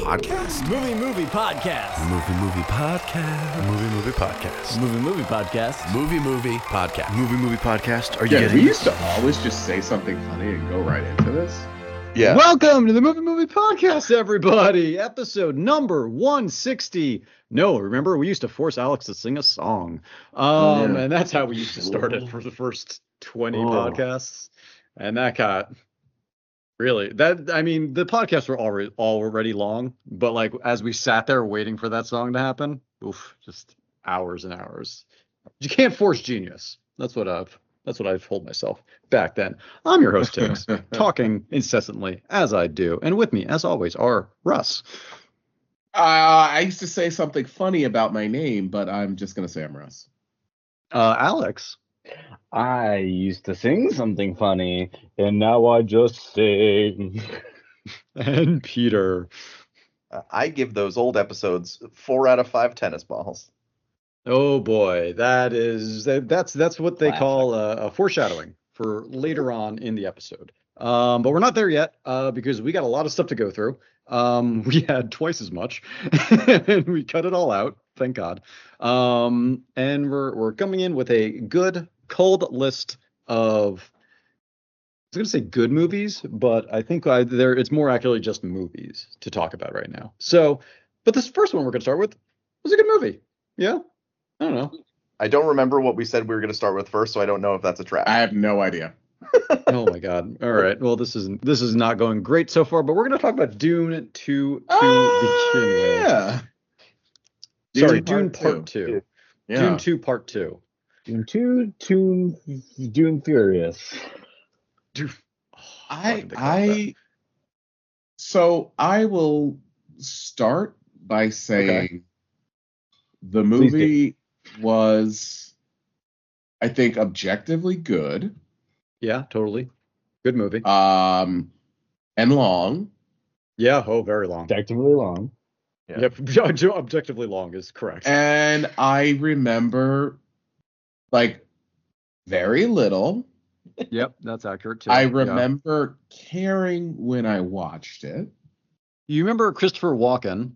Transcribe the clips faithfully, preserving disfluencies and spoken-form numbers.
podcast? Movie Movie Podcast. Movie Movie Podcast. Movie Movie Podcast. Movie Movie Podcast. Movie Movie Podcast. Movie Movie Podcast. Are you Yeah, getting we this? used to always just say something funny and go right into this. Yeah. Welcome to the Movie Movie Podcast, everybody. Episode number one sixty. No, remember, we used to force Alex to sing a song. Um, Yeah. And that's how we used to start it for the first twenty Oh. podcasts. And that got really, that, I mean, the podcasts were already, already long, but like as we sat there waiting for that song to happen, oof, just hours and hours. You can't force genius. That's what I've, that's what I've told myself back then. I'm your host, Tiggs, talking incessantly as I do. And with me, as always, are Russ. Uh, I used to say something funny about my name, but I'm just going to say I'm Russ. Uh, Alex. I used to sing something funny, and now I just sing. And Peter. Uh, I give those old episodes four out of five tennis balls. Oh boy, that is that, that's that's what they Classic. call a, a foreshadowing for later on in the episode. Um, but we're not there yet uh, because we got a lot of stuff to go through. Um, we had twice as much, and we cut it all out. Thank God. Um, and we're we're coming in with a good cold list of. I was going to say good movies, but I think I, there it's more accurately just movies to talk about right now. So, but this first one we're going to start with was a good movie. Yeah. I don't know. I don't remember what we said we were going to start with first, so I don't know if that's a trap. I have no idea. Oh my God. All right. Well, this is this is not going great so far, but we're going to talk about Dune two to Oh, begin with. yeah. Sorry, Dune Dune Part Part Two. Two. Yeah. Dune two Part Two. Dune two, Dune, Dune Furious. Dude, oh, why I, did they call it that? I, so I will start by saying Okay. the Please movie was, I think, objectively good, Yeah, totally. Good movie. um, and long. Yeah. Oh, very long. Objectively long. Yeah. Yep. Objectively long is correct. And I remember, like, very little. Yep, that's accurate too. I Yeah. remember caring when I watched it. You remember Christopher Walken?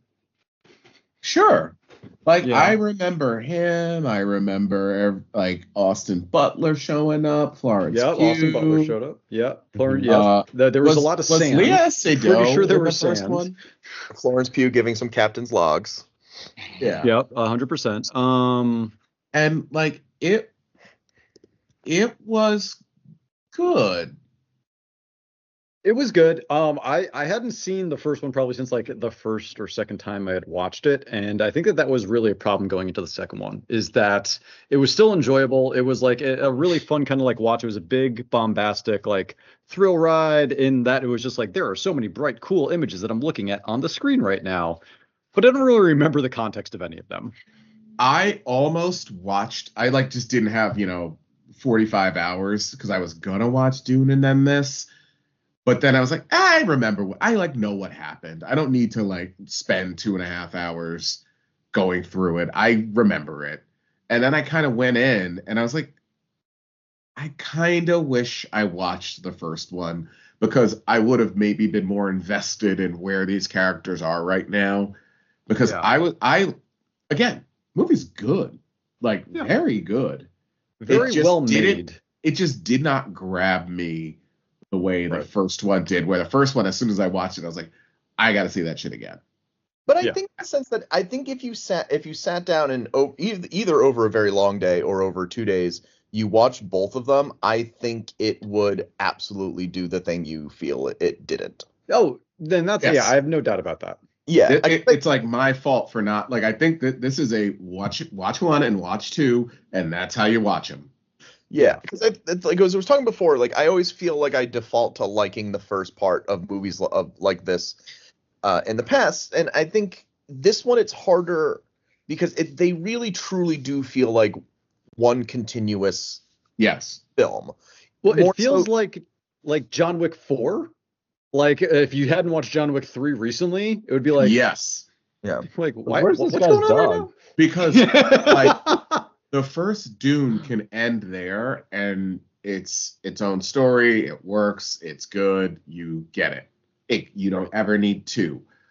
Sure. Like, Yeah. I remember him. I remember, ev- like, Austin Butler showing up. Florence Yeah, Pugh. Austin Butler showed up. Yeah, Florence. Yeah, Uh, there, there was, a lot of was sand. Leah Pretty Seydoux sure there in were the first sands. one? Florence Pugh giving some captain's logs. Yeah. Yep, a hundred percent. Um, And, like, it, it was good. it was good. Um, I I hadn't seen the first one probably since like the first or second time I had watched it, and I think that that was really a problem going into the second one. Is that it was still enjoyable. It was like a, a really fun kind of like watch. It was a big bombastic like thrill ride in that it was just like there are so many bright, cool images that I'm looking at on the screen right now, but I don't really remember the context of any of them. I almost watched, I, like, just didn't have, you know, forty-five hours because I was gonna watch Dune and then this. But then I was like, I remember what I like know what happened. I don't need to like spend two and a half hours going through it. I remember it. And then I kind of went in and I was like, I kind of wish I watched the first one because I would have maybe been more invested in where these characters are right now. Because Yeah. I was I again, movie's good. Like Yeah. very good. Very just well didn't- made. It just did not grab me the way the Right. first one did, where the first one, as soon as I watched it, I was like, I got to see that shit again. But I Yeah. think in the sense that I think if you sat if you sat down and o- eith- either over a very long day or over two days, you watched both of them, I think it would absolutely do the thing you feel it, it didn't. Oh, then that's Yes. yeah. I have no doubt about that. Yeah, It- I it- think- it's like my fault for not like. I think that this is a watch watch one and watch two, and that's how you watch them. Yeah, because I, it's like as I was talking before, like I always feel like I default to liking the first part of movies l- of like this uh, in the past, and I think this one it's harder because it, they really truly do feel like one continuous Yes. film. Well, More it feels so- like like John Wick four. Like if you hadn't watched John Wick three recently, it would be like yes. like why, Where's what's this going guy's on dog? right now? Because like the first Dune can end there, and it's its own story. It works. It's good. You get it. It you don't ever need two.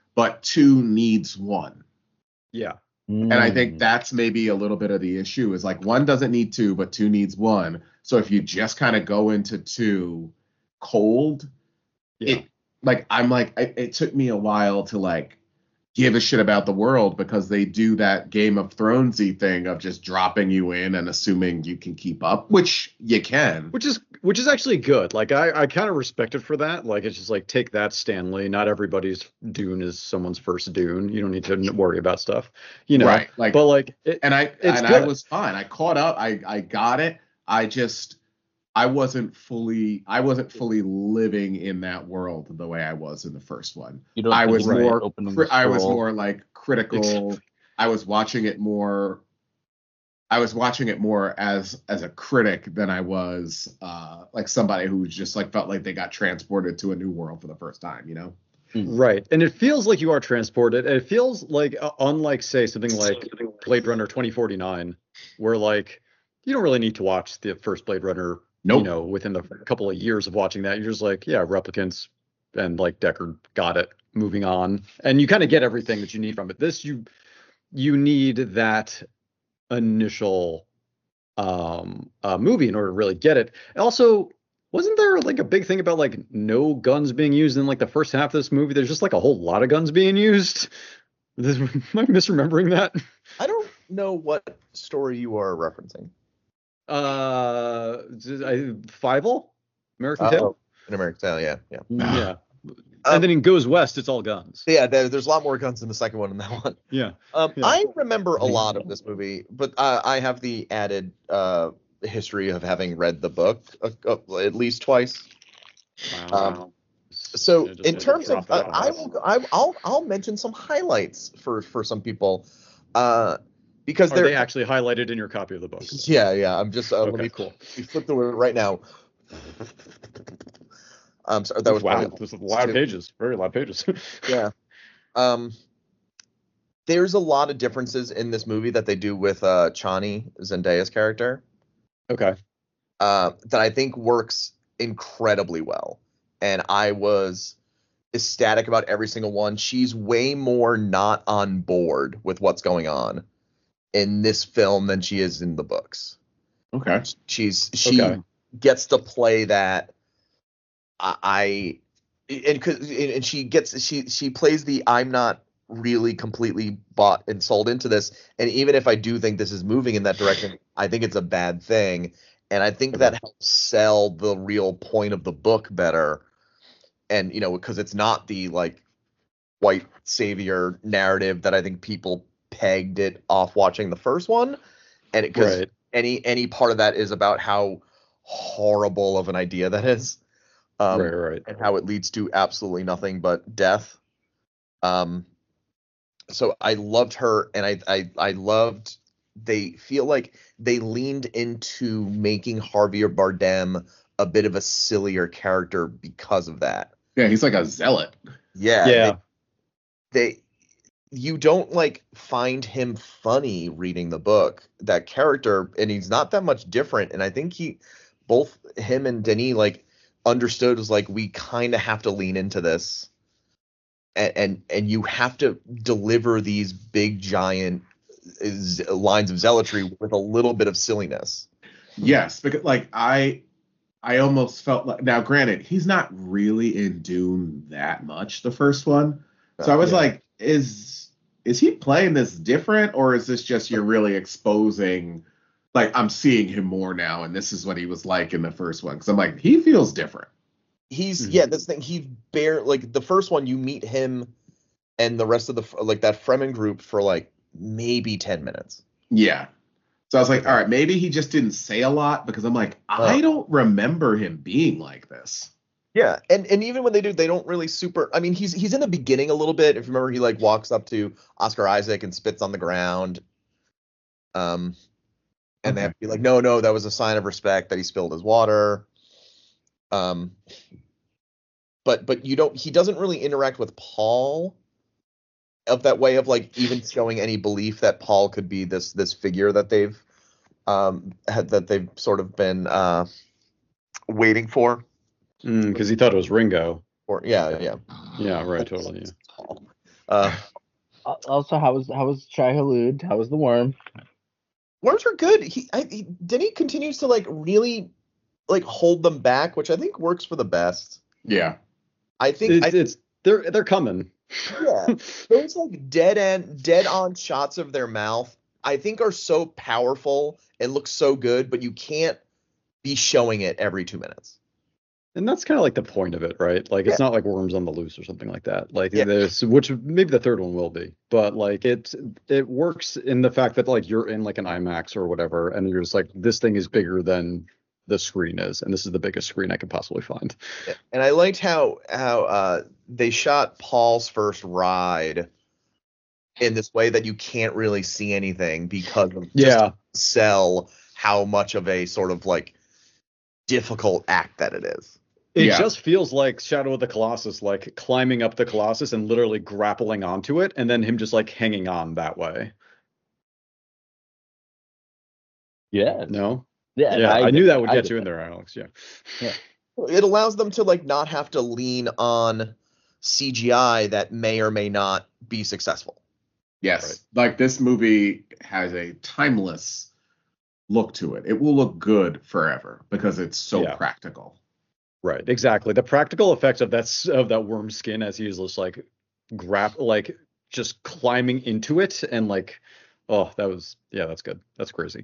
but two needs one. Yeah. And I Mm. think that's maybe a little bit of the issue is like one doesn't need two, but two needs one. So if you just kind of go into two cold, Yeah. it like I'm like it, it took me a while to like give a shit about the world because they do that Game of Thronesy thing of just dropping you in and assuming you can keep up, which you can. Which is which is actually good. Like I, I kind of respect it for that. Like it's just like take that, Stanley. Not everybody's Dune is someone's first Dune. You don't need to n- worry about stuff, you know. Right, like- but like, it, And I It's and I good. was fine. I caught up. I I got it. I just I wasn't fully I wasn't fully living in that world the way I was in the first one. You don't I think was it's more opening cri- I was scroll? more like critical. I was watching it more I was watching it more as as a critic than I was uh like somebody who just like felt like they got transported to a new world for the first time, you know? right. And it feels like you are transported. It feels like uh, unlike say something like Blade Runner twenty forty-nine, where like you don't really need to watch the first Blade Runner. Nope. You know, within the couple of years of watching that, you're just like, yeah, replicants and like Deckard got it. Moving on, and you kind of get everything that you need from it. This you you need that initial um uh, movie in order to really get it. Also, wasn't there like a big thing about like no guns being used in like the first half of this movie? There's just like a whole lot of guns being used. This, am I misremembering that? I don't know what story you are referencing. Uh, I, Fievel, American Oh, Tail. in American Tail, yeah, yeah. Yeah, Um, and then it goes west. It's all guns. Yeah, there, there's a lot more guns in the second one than that one. Yeah. Um, Yeah. I remember a lot of this movie, but uh, I have the added uh, history of having read the book uh, uh, at least twice. Um, So Yeah, just- in just terms of, drop uh, that on I us. will, I, I'll, I'll mention some highlights for for some people, uh, because Are they're they actually highlighted in your copy of the book? yeah, yeah. I'm just uh, let Okay, me cool. we flip through it right now. Um, sorry, that was wow. probably- This is loud pages. Very loud pages. yeah. Um, there's a lot of differences in this movie that they do with uh, Chani, Zendaya's character, Okay. uh, that I think works incredibly well. And I was ecstatic about every single one. She's way more not on board with what's going on in this film than she is in the books. Okay. She's she Okay. gets to play that. I, I and 'cause- and she gets she she plays the I'm not really completely bought and sold into this, and even if I do think this is moving in that direction, I think it's a bad thing, and I think that helps sell the real point of the book better. And you know, because it's not the like white savior narrative that I think people pegged it off watching the first one, and because Right. any any part of that is about how horrible of an idea that is, um, right. Right. and how it leads to absolutely nothing but death. Um, so I loved her, and I I I loved. They feel like they leaned into making Javier Bardem a bit of a sillier character because of that. Yeah, he's like a zealot. Yeah. Yeah. They, they you don't like find him funny reading the book, that character, and he's not that much different. And I think he both him and Denis like understood was like, we kind of have to lean into this. And, and and you have to deliver these big giant z- lines of zealotry with a little bit of silliness. Yes, because like I I almost felt like now granted, he's not really in Dune that much, the first one. So I was Yeah. like, is is he playing this different, or is this just you're really exposing like I'm seeing him more now and this is what he was like in the first one? Because I'm like, he feels different. He's Mhm. yeah, this thing he bare like the first one you meet him and the rest of the like that Fremen group for like maybe ten minutes. Yeah. So I was like, all right, maybe he just didn't say a lot because I'm like, I Oh. don't remember him being like this. Yeah, and and even when they do, they don't really super. I mean, he's he's in the beginning a little bit. If you remember, he like walks up to Oscar Isaac and spits on the ground. Um, and they have to be like, no, no, that was a sign of respect that he spilled his water. Um, but but you don't. He doesn't really interact with Paul of that way of like even showing any belief that Paul could be this this figure that they've um had that they've sort of been uh waiting for. Because he thought it was Ringo. Or yeah, yeah. Yeah. Right. Totally. Yeah. Paul. Uh, Al- Also, how was how was Shai Hulud? How was the worm? worms are good. He, I, he then he continues to like really like hold them back, which I think works for the best. Yeah. I think It's, I, it's they're they're coming. yeah, those like dead end, dead on shots of their mouth, I think are so powerful and look so good, but you can't be showing it every two minutes. And that's kind of like the point of it, right? Like, it's Yeah. not like Worms on the Loose or something like that. Like, Yeah. there's, which maybe the third one will be, but like, it it works in the fact that like you're in like an IMAX or whatever, and you're just like, this thing is bigger than the screen is, and this is the biggest screen I could possibly find. And I liked how how uh, they shot Paul's first ride in this way that you can't really see anything because of just Yeah, to sell how much of a sort of like difficult act that it is. it Yeah. just feels like Shadow of the Colossus, like climbing up the Colossus and literally grappling onto it, and then him just like hanging on that way. Yeah, No, yeah. yeah, I, I knew get- that would I get get you in that. there, Alex. Yeah. It allows them to like not have to lean on C G I that may or may not be successful. Yes. Like this movie has a timeless look to it. It will look good forever because it's so Yeah. practical. Right, exactly. The practical effects of that s- of that worm skin as he's just like grab like just climbing into it and like, oh, that was yeah, that's good. That's crazy.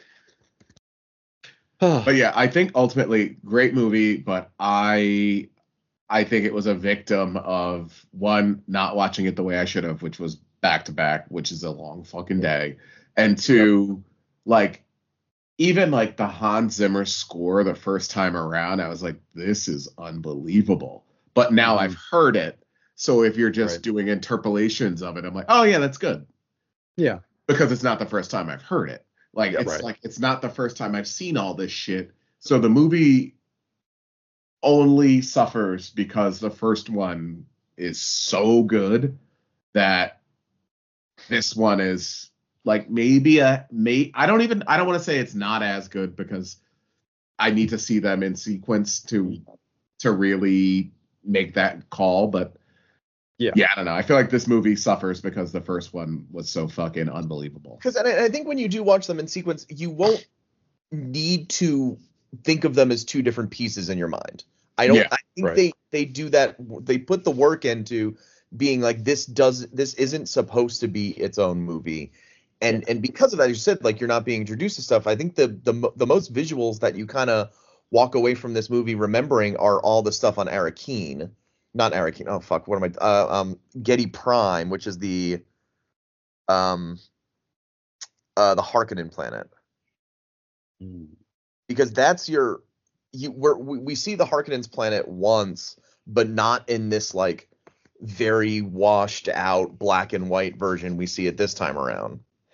But yeah, I think ultimately great movie, but I I think it was a victim of one, not watching it the way I should have, which was back to back, which is a long fucking day. And two, like even like the Hans Zimmer score the first time around, I was like, this is unbelievable. But now Mhm. I've heard it. So if you're just Right. doing interpolations of it, I'm like, oh yeah, that's good. Yeah. Because it's not the first time I've heard it. Like Yeah, it's right. like it's not the first time I've seen all this shit. So the movie only suffers because the first one is so good that this one is like maybe a may I don't even I don't want to say it's not as good because I need to see them in sequence to to really make that call, but Yeah. yeah, I don't know. I feel like this movie suffers because the first one was so fucking unbelievable. Because and I, I think when you do watch them in sequence, you won't need to think of them as two different pieces in your mind. I don't. Yeah, I think right. they they do that. They put the work into being like this does this isn't supposed to be its own movie, and and because of that, you said like you're not being introduced to stuff. I think the the mo- the most visuals that you kind of walk away from this movie remembering are all the stuff on Arakeen. Not Arakeen. Oh fuck, what am I? Uh, um, Getty Prime, which is the um, uh, the Harkonnen planet, because that's your you. We're, we we see the Harkonnens planet once, but not in this like very washed out black and white version we see it this time around.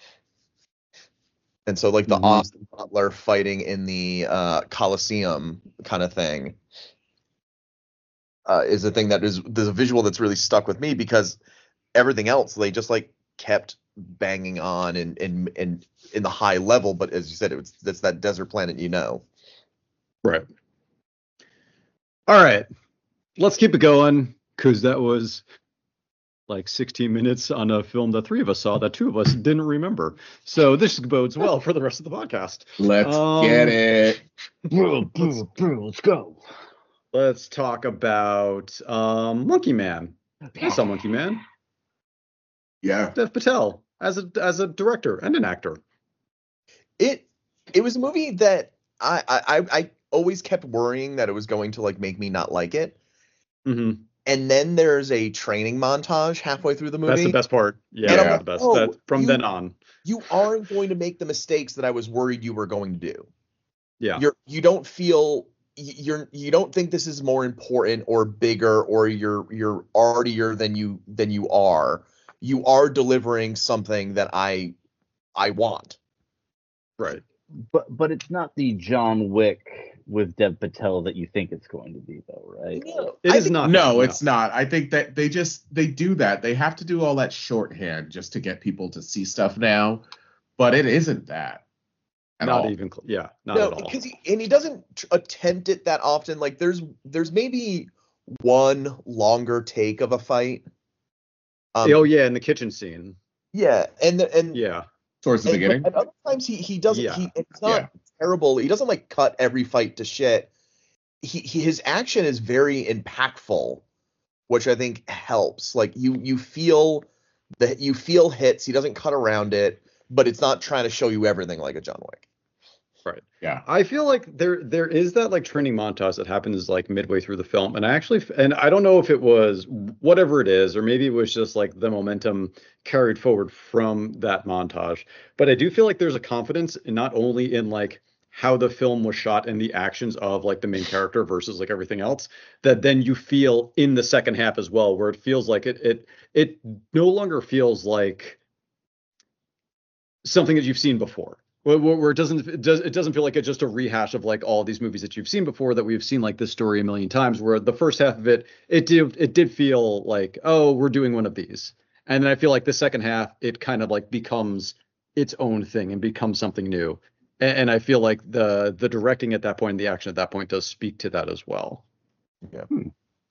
And so like the Mhm. Austin Butler fighting in the uh, Coliseum kind of thing. Uh, is a thing that is there's a visual that's really stuck with me because everything else they just like kept banging on and in in in the high level, but as you said, it was that's that desert planet, you know. Right. All right. Let's keep it going because that was like sixteen minutes on a film that three of us saw that two of us didn't remember. So this bodes well for the rest of the podcast. Let's Um, get it. Bro, bro, bro, let's go. Let's talk about um, Monkey Man. I saw Monkey Man. Yeah. Dev Patel as a as a director and an actor. It it was a movie that I I I I always kept worrying that it was going to like make me not like it. Mm-hmm. And then there's a training montage halfway through the movie. That's the best part. Yeah, And I'm that's like, the best. oh, That, from you- then on. You aren't going to make the mistakes that I was worried you were going to do. Yeah. You're you don't feel y- you're you don't think this is more important or bigger or you're you're artier than you than you are. You are delivering something that I I want. Right. But but it's not the John Wick with Dev Patel that you think it's going to be, though, right? No, It I is think- not. No, it's not. I think that they just they do that. They have to do all that shorthand just to get people to see stuff now, but it isn't that at not all. even. Cl- yeah. Not no, at all. because he and he doesn't tr- attempt it that often. Like there's there's maybe one longer take of a fight. Um, oh yeah, in the kitchen scene. yeah, and the, and Yeah. Towards the and, beginning. and other times he he doesn't Yeah. he it's not Yeah. terrible. He doesn't like cut every fight to shit. He, he his action is very impactful, which I think helps. Like you you feel that you feel hits. He doesn't cut around it, but it's not trying to show you everything like a John Wick. Right. Yeah. I feel like there there is that like training montage that happens like midway through the film, and I actually and I don't know if it was whatever it is, or maybe it was just like the momentum carried forward from that montage. But I do feel like there's a confidence in not only in like how the film was shot and the actions of like the main character versus like everything else, that then you feel in the second half as well, where it feels like it it it no longer feels like something that you've seen before. Where, where it doesn't it, does, it doesn't feel like it's just a rehash of like all these movies that you've seen before, that we've seen like this story a million times, where the first half of it it did it did feel like, oh, we're doing one of these, and then I feel like the second half it kind of like becomes its own thing and becomes something new, and, and I feel like the the directing at that point and the action at that point does speak to that as well. Yeah. Hmm.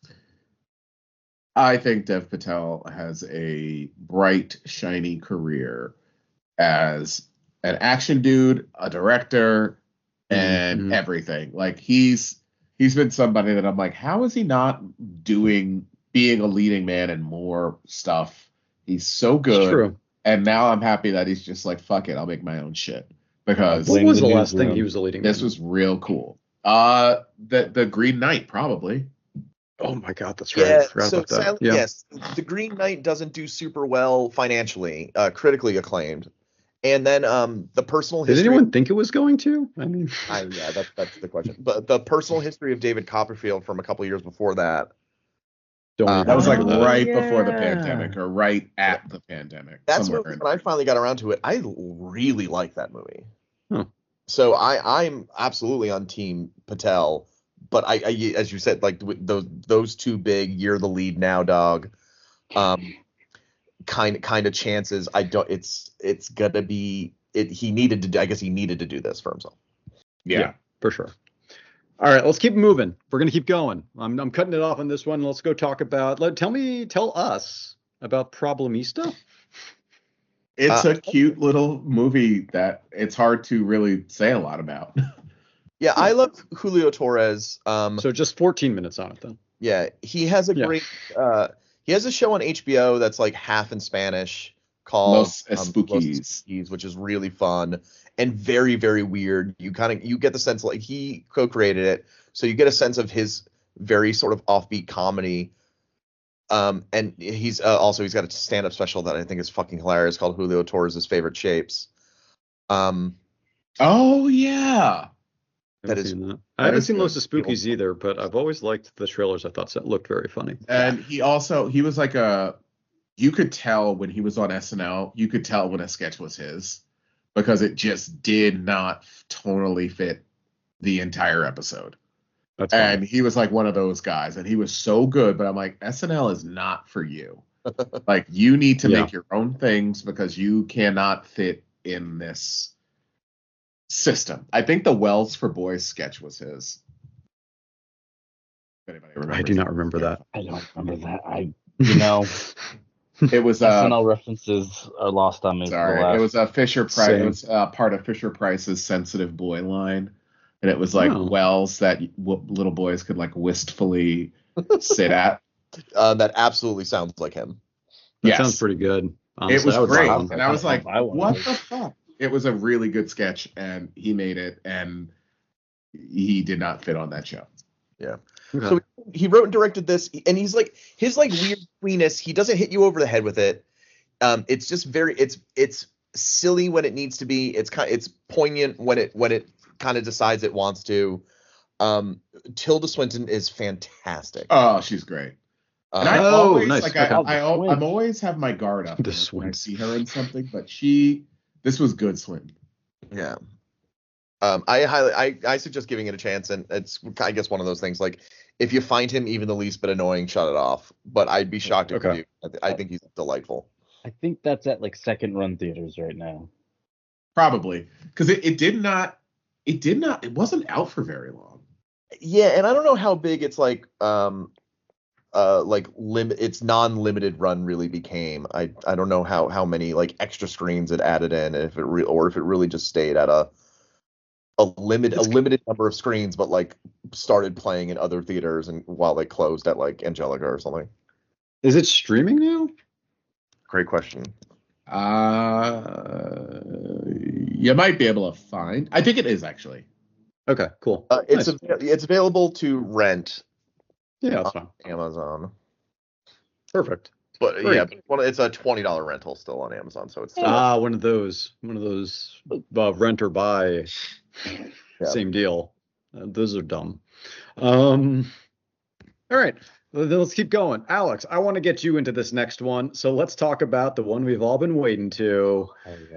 I think Dev Patel has a bright, shiny career as an action dude, a director, and Mhm. everything. Like he's he's been somebody that I'm like, how is he not doing being a leading man in more stuff? He's so good. It's true. And now I'm happy that he's just like, fuck it, I'll make my own shit. Because What Blame was the the last thing newsroom. he was a leading this man? was real cool. Uh the the Green Knight, probably. Oh my god, that's right. I Yeah, forgot so about that. Silent- Yeah. yes, The Green Knight doesn't do super well financially, uh, critically acclaimed. And then um, the personal Did history. anyone think it was going to? I mean, I, yeah, that's that's the question. But the personal history of David Copperfield from a couple years before that. don't Uh, even That was like remember that. right before the yeah. pandemic, or right at the pandemic. That's somewhere what, in when I finally got around to it, I really like that movie. Huh. So I I'm absolutely on Team Patel, but I, I as you said, like with those those two big, you're the lead now, dog. Um, kind kind of chances. I don't. It's it's gonna be. It, he needed to. do- I guess he needed to do this for himself. yeah. Yeah. For sure. All right, let's keep moving. We're gonna keep going. I'm I'm cutting it off on this one. Let's go talk about. Let tell me tell us about Problemista. It's Uh, a cute little movie that it's hard to really say a lot about. Yeah, I love Julio Torres. Um, So just fourteen minutes on it then. yeah, he has a Yeah. great. Uh, he has a show on H B O that's like half in Spanish called Los um, Espookies. Espookies, which is really fun and very very weird. You kind of you get the sense like he co-created it, so you get a sense of his very sort of offbeat comedy. Um, and he's uh, also he's got a stand-up special that I think is fucking hilarious called Julio Torres' Favorite Shapes. Um, Oh yeah. That Haven't is- seen that. that I haven't is seen good. Los Spookies either, but I've always liked the trailers. I thought that looked very funny. And he also he was like a you could tell when he was on S N L, you could tell when a sketch was his because it just did not tonally fit the entire episode. That's And funny. he was like one of those guys, and he was so good. But I'm like, S N L is not for you. Like, you need to Yeah. make your own things because you cannot fit in this system. I think the Wells for Boys sketch was his. If anybody I remembers do not it. remember that. I don't remember that. I, you know, It was uh, S N L references are lost on me. for the sorry, last- it was a Fisher Price. Same. It was uh, part of Fisher Price's Sensitive Boy line, and it was like Oh. wells that w- little boys could like wistfully sit at. uh, that absolutely sounds like him. That Yes. sounds pretty good. Honestly, It was I would great, buy one. and I was like, I want "What one. the fuck?" It was a really good sketch, and he made it, and he did not fit on that show. Okay. So he wrote and directed this, and he's like his like weird queeness. He doesn't hit you over the head with it. Um, it's just very it's it's silly when it needs to be. It's kind it's poignant when it when it kind of decides it wants to. Um, Tilda Swinton is fantastic. Oh, she's great. And I Uh, Oh, always nice. like I, Okay. I, al- Swint. I'm always have my guard up The when I Swint. see her in something, but she this was good Swinton. yeah. Um, I highly I, I suggest giving it a chance, and it's I guess one of those things like if you find him even the least bit annoying, shut it off. But I'd be shocked if Okay. you do. I, th- I think he's delightful. I think that's at like second run theaters right now. Probably because it, it did not it did not it wasn't out for very long. Yeah, and I don't know how big it's like um uh like limit its non-limited run really became. I I don't know how how many like extra screens it added in, if it re- or if it really just stayed at a a limit a limited number of screens, but like started playing in other theaters and while they closed at like Angelica or something. Is it streaming now? Great question. Uh, you might be able to find. I think it is actually. Okay, cool. Uh, it's Nice. av- it's available to rent Yeah, that's fine. on Amazon. Perfect. But Great. yeah, but one- it's a twenty dollar rental still on Amazon, so it's still Ah, one of those, one of those uh, rent or buy, Yeah. same deal. Uh, those are dumb. Um, all right, well, then let's keep going. Alex, I want to get you into this next one, so let's talk about the one we've all been waiting to,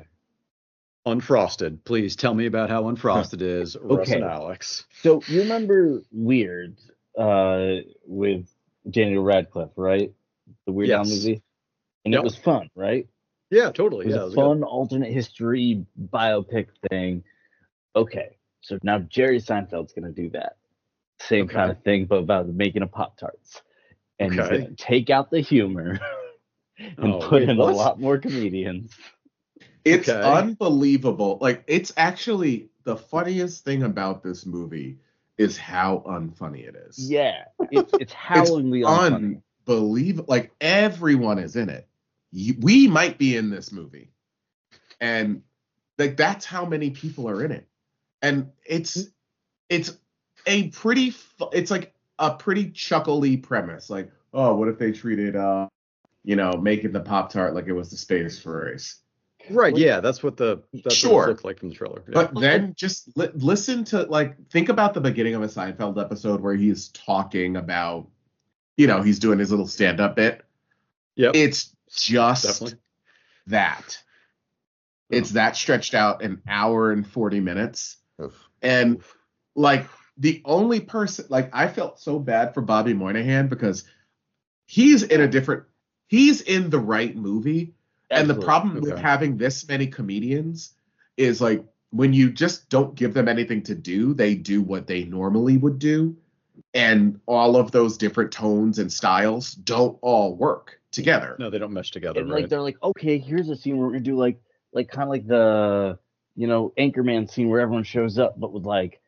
Unfrosted. Please tell me about how Unfrosted is, Russ and Okay. Alex. So you remember Weird uh, with Daniel Radcliffe, right? The Weird Al Yes. movie, and Yep. it was fun, right? Yeah, totally. It was Yeah, a it was fun alternate history biopic thing. Okay, so now Jerry Seinfeld's gonna do that same Okay. kind of thing, but about the making of Pop Tarts, and he's Okay. gonna take out the humor and Oh, put wait, in what? a lot more comedians. It's Okay. unbelievable. Like, it's actually the funniest thing about this movie is how unfunny it is. Yeah, it's it's howlingly unfunny. Unbelievable. Like, everyone is in it. You, we might be in this movie, and like that's how many people are in it. And it's it's a pretty fu- it's like a pretty chuckly premise. Like, oh, what if they treated uh you know making the Pop-Tart like it was the space race? Right, yeah, that's what the that's what Sure. it looked like from the trailer. Yeah. But then just li- listen to, like, think about the beginning of a Seinfeld episode where he's talking about, you know, he's doing his little stand-up bit. Yep, It's just definitely. that. It's that stretched out an hour and forty minutes. Oof. And, like, the only person, like, I felt so bad for Bobby Moynihan because he's in a different, he's in the right movie. And the Absolutely. problem with Okay. having this many comedians is, like, when you just don't give them anything to do, they do what they normally would do. And all of those different tones and styles don't all work together. No, they don't mesh together, And right? like they're like, okay, here's a scene where we're gonna do like like kind of like the you know Anchorman scene where everyone shows up, but with like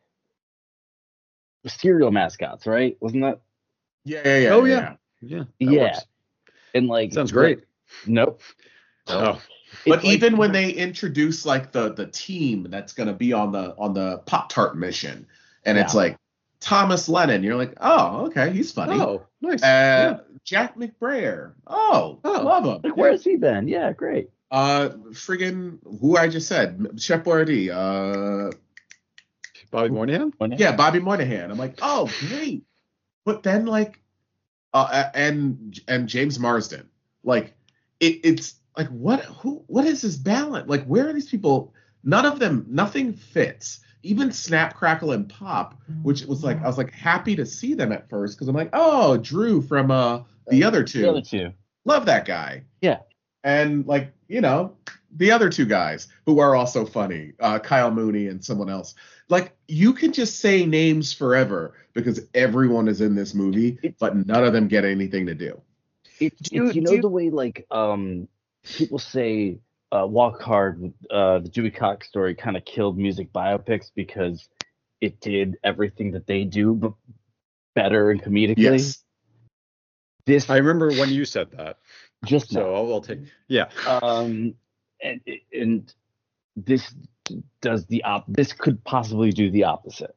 cereal mascots, right? Wasn't that? Yeah, yeah, yeah. Oh, yeah. yeah. Yeah, that Yeah. works. And like Sounds great. Nope. Oh, But It's like- even when they introduce like the the team that's gonna be on the on the Pop Tart mission, and it's Yeah. like Thomas Lennon, you're like, oh, okay, he's funny. oh, nice. uh, Jack McBrayer, oh, Oh. love him. like where's he been? Yeah, great. Uh, friggin' who I just said, Chef Boyardee. Uh, Bobby Moynihan. yeah, Bobby Moynihan. I'm like, oh, great. But then like, uh, and and James Marsden, like, it, it's like, what, who, what is this balance? Like, where are these people? None of them, nothing fits. Even Snap, Crackle, and Pop, which was like, I was like happy to see them at first because I'm like, oh, Drew from uh the other two. The other two. Love that guy. Yeah. And like, you know, the other two guys who are also funny, uh, Kyle Mooney and someone else. Like, you can just say names forever because everyone is in this movie, It's- but none of them get anything to do. It's, Do- it's you know do- the way like um people say uh, Walk Hard, uh, the Dewey Cox story kind of killed music biopics because it did everything that they do, but better and comedically. Yes. This I remember when you said that, just so I'll, I'll take. Yeah, um and and this does the op. This could possibly do the opposite.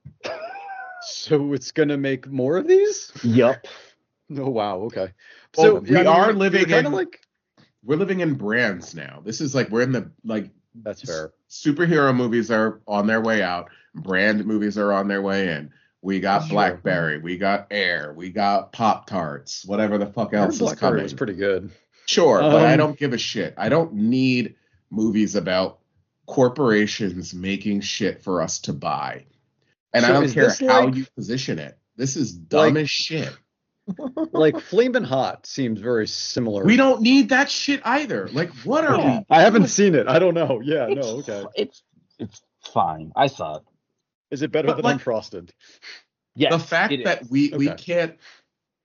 so it's gonna make more of these. Yup. Oh wow, okay. Well, So we are living kind of in- like. We're living in brands now. This is like, we're in the, like, That's fair. superhero movies are on their way out. Brand movies are on their way in. We got That's true. Blackberry. We got Air. We got Pop Tarts. Whatever the fuck else is Blackberry coming. was pretty good. Sure, but I Um, don't give a shit. I don't need movies about corporations making shit for us to buy. And So I don't is care this how like- you position it. This is dumb Like- as shit. Like Flamin' Hot seems very similar. We don't need that shit either. Like, what are Yeah. we? I haven't seen it. I don't know. Yeah, It's, no, okay. It's it's fine. I saw it. Is it better But, than like- Unfrosted? Yes, the fact it that is. we we Okay. can't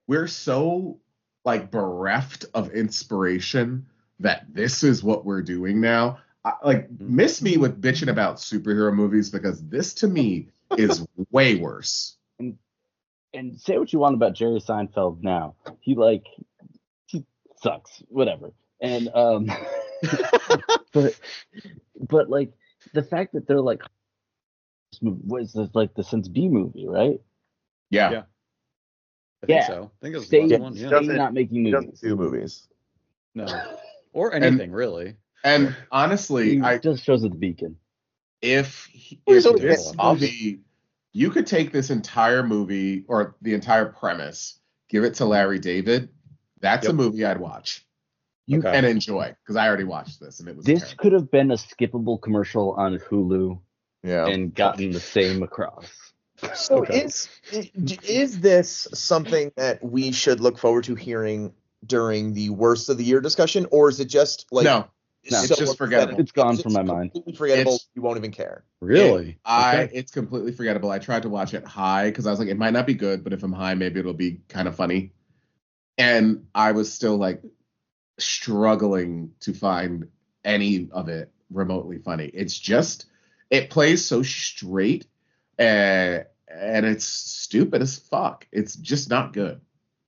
we're so like bereft of inspiration that this is what we're doing now. I, like, miss me with bitching about superhero movies, because this to me is way worse. And and say what you want about Jerry Seinfeld now. He like he sucks, whatever. And um but but like the fact that they're like, what is this, like the Since B movie, right? Yeah. Yeah. I think Yeah. so. I think it was Stay, the last one. Yeah. stay Doesn't- not making He doesn't movies. do movies. No. Or anything really. And honestly, He I just shows at the Beacon. if he- Well, if he's only this been movie, you could take this entire movie or the entire premise, give it to Larry David. That's Yep. a movie I'd watch You, Okay. and enjoy, because I already watched this and it was This terrible. could have been a skippable commercial on Hulu Yeah. and gotten the same across. So Okay. is is this something that we should look forward to hearing during the worst of the year discussion, or is it just like no, No. it's so just upsetting? forgettable. It's gone It's from my mind. completely forgettable. It's- You won't even care. Really? It- I Okay. it's completely forgettable. I tried to watch it high because I was like, it might not be good, but if I'm high, maybe it'll be kind of funny. And I was still like struggling to find any of it remotely funny. It's just it plays so straight, uh, and it's stupid as fuck. It's just not good.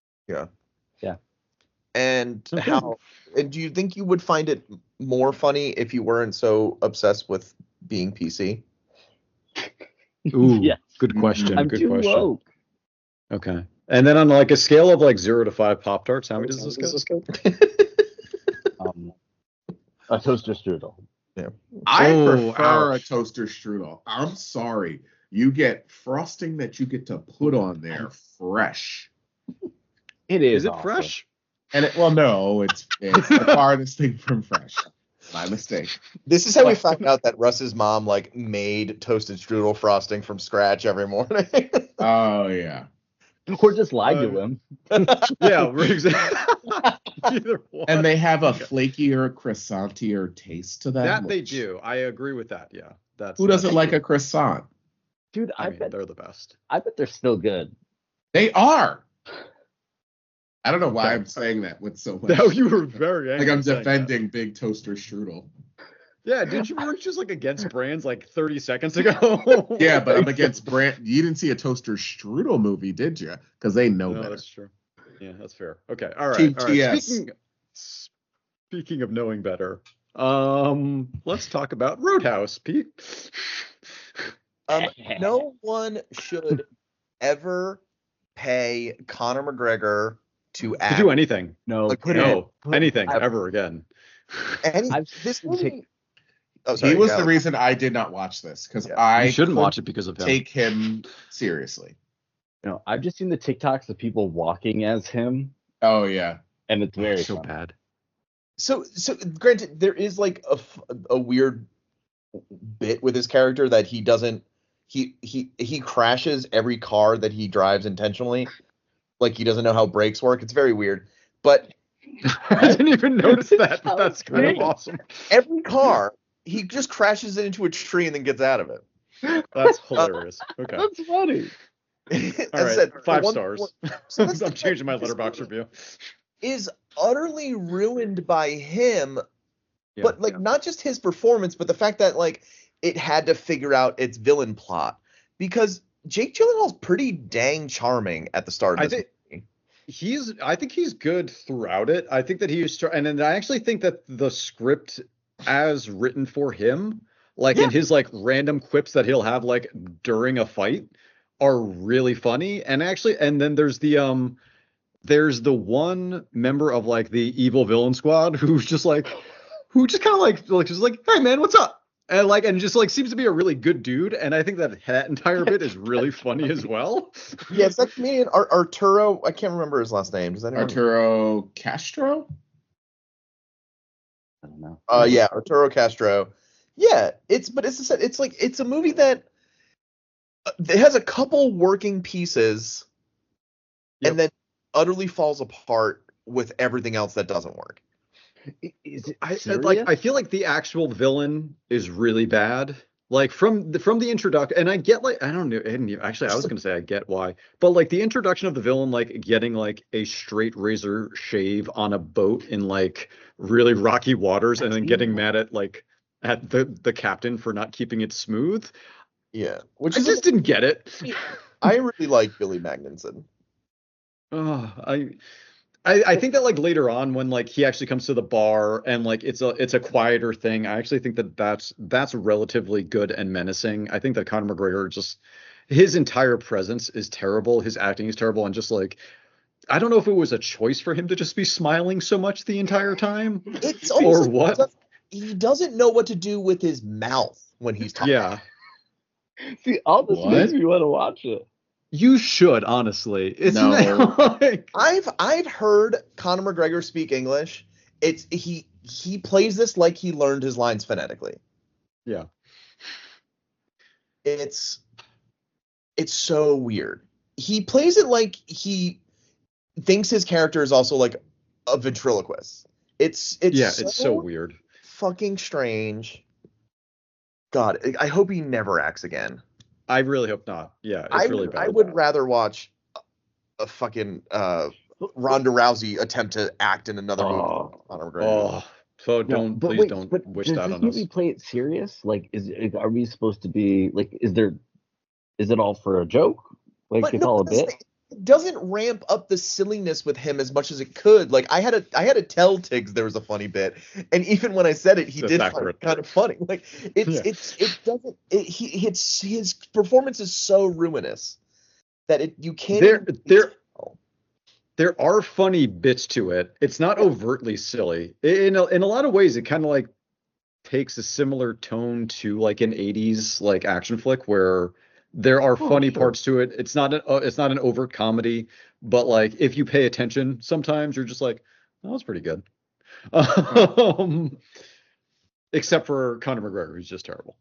And Okay. how? And do you think you would find it more funny if you weren't so obsessed with being P C? Ooh, Yes. good question. I'm good too question. woke. Okay. And then on like a scale of like zero to five Pop Tarts, how many does this go? Um, a toaster strudel. I Oh, prefer ouch. a toaster strudel. I'm sorry. You get frosting that you get to put on there fresh. It is. Is it awful. fresh? And it, well, no, it's it's the farthest thing from fresh. My mistake. This is how we found out that Russ's mom like made toasted strudel frosting from scratch every morning. Oh yeah. Or just lied Uh, to him. Yeah, we're exactly. Either one. And they have a Okay. flakier, croissantier taste to them. That they which- do. I agree with that. Yeah. That's Who doesn't that's like true. a croissant? Dude, I, I mean, bet they're the best. I bet they're still good. They are. I don't know why Okay. I'm saying that with so much. Now you were very angry like I'm saying that. defending big toaster strudel. Yeah, didn't you were just like against brands like thirty seconds ago? Yeah, but I'm against brand. You didn't see a toaster strudel movie, did you? Because they know No, better. that's true. Yeah, that's fair. Okay, all right. Team all right. T S. Speaking, speaking of knowing better, um, let's talk about Roadhouse, Pete. Um, no one should ever pay Conor McGregor to To act. do anything. No, Like, put it in. No, put- anything I've- ever again. Any, I've this seen movie. Tik- Oh, sorry. he was go. the reason I did not watch this because Yeah. I You shouldn't could watch it because of him. take him seriously. No, I've just seen the TikToks of people walking as him, Oh yeah. and it's very so funny. bad. So, so granted, there is like a, f- a weird bit with his character that he doesn't. He he he crashes every car that he drives intentionally. Like he doesn't know how brakes work. It's very weird. But I didn't even notice that, but that's kind of great. awesome. every car, he just crashes it into a tree and then gets out of it. That's hilarious. Okay. That's funny. As All I right. said, Five one- stars. so that's the I'm changing my thing. This letterbox movie review. Is utterly ruined by him, Yeah, but like yeah. not just his performance, but the fact that like it had to figure out its villain plot because Jake Gyllenhaal's pretty dang charming at the start of I this think- movie. He's I think he's good throughout it. I think that he is tr- and then I actually think that the script as written for him, like Yeah. in his like random quips that he'll have like during a fight are really funny. And actually and then there's the um there's the one member of like the evil villain squad who's just like who just kind of like like just like, hey man, what's up? And like and just like seems to be a really good dude. And I think that that entire bit is really funny as well. Yeah, it's that comedian Ar- Arturo. I can't remember his last name. Does anyone? Arturo Castro. I don't know. Uh, yeah, Arturo Castro. Yeah, it's but it's it's like it's a movie that uh, it has a couple working pieces, Yep. and then utterly falls apart with everything else that doesn't work. I- Is it I serious? like I feel like the actual villain is really bad. Like from the from the introduction, and I get like I don't know, I didn't even, actually I was gonna say I get why, but like the introduction of the villain, like getting like a straight razor shave on a boat in like really rocky waters, and then getting mad at like at the the captain for not keeping it smooth. Yeah, which I is just didn't get it. I really like Billy Magnuson. Oh, I. I, I think that like later on when like he actually comes to the bar and like it's a it's a quieter thing, I actually think that that's that's relatively good and menacing. I think that Conor McGregor just his entire presence is terrible, his acting is terrible, and just like I don't know if it was a choice for him to just be smiling so much the entire time It's or almost like what. He doesn't, he doesn't know what to do with his mouth when he's talking. Yeah, See, all this What? makes me want to watch it. you should honestly. It's No. like I've I've heard Conor McGregor speak English. It's he he plays this like he learned his lines phonetically. yeah. It's it's so weird. He plays it like he thinks his character is also like a ventriloquist. It's it's Yeah, so it's so weird. fucking strange. God, I I hope he never acts again. I really hope not. Yeah, it's I really would, bad. I would rather watch a, a fucking uh, Ronda Rousey attempt to act in another movie. Oh. than Conor McGregor. Oh, so No, don't but please wait, don't but wish does that this on us. movie play it serious? Like, is are we supposed to be like? Is there? Is it all for a joke? Like, But it's no, all a this bit. thing- it doesn't ramp up the silliness with him as much as it could. Like I had a I had to tell Tiggs there was a funny bit, and even when I said it, he That's did find accurate. it kind of funny. Like it's Yeah. it's it doesn't it, he it's his performance is so ruinous that it you can't. There- even there- tell. There are funny bits to it. It's not overtly silly. In a, in a lot of ways, it kind of like takes a similar tone to like an eighties like action flick where there are Oh, funny sure. parts to it. It's not an uh, it's not an overt comedy, but like if you pay attention, sometimes you're just like, oh, that was pretty good. Um, except for Conor McGregor, who's just terrible.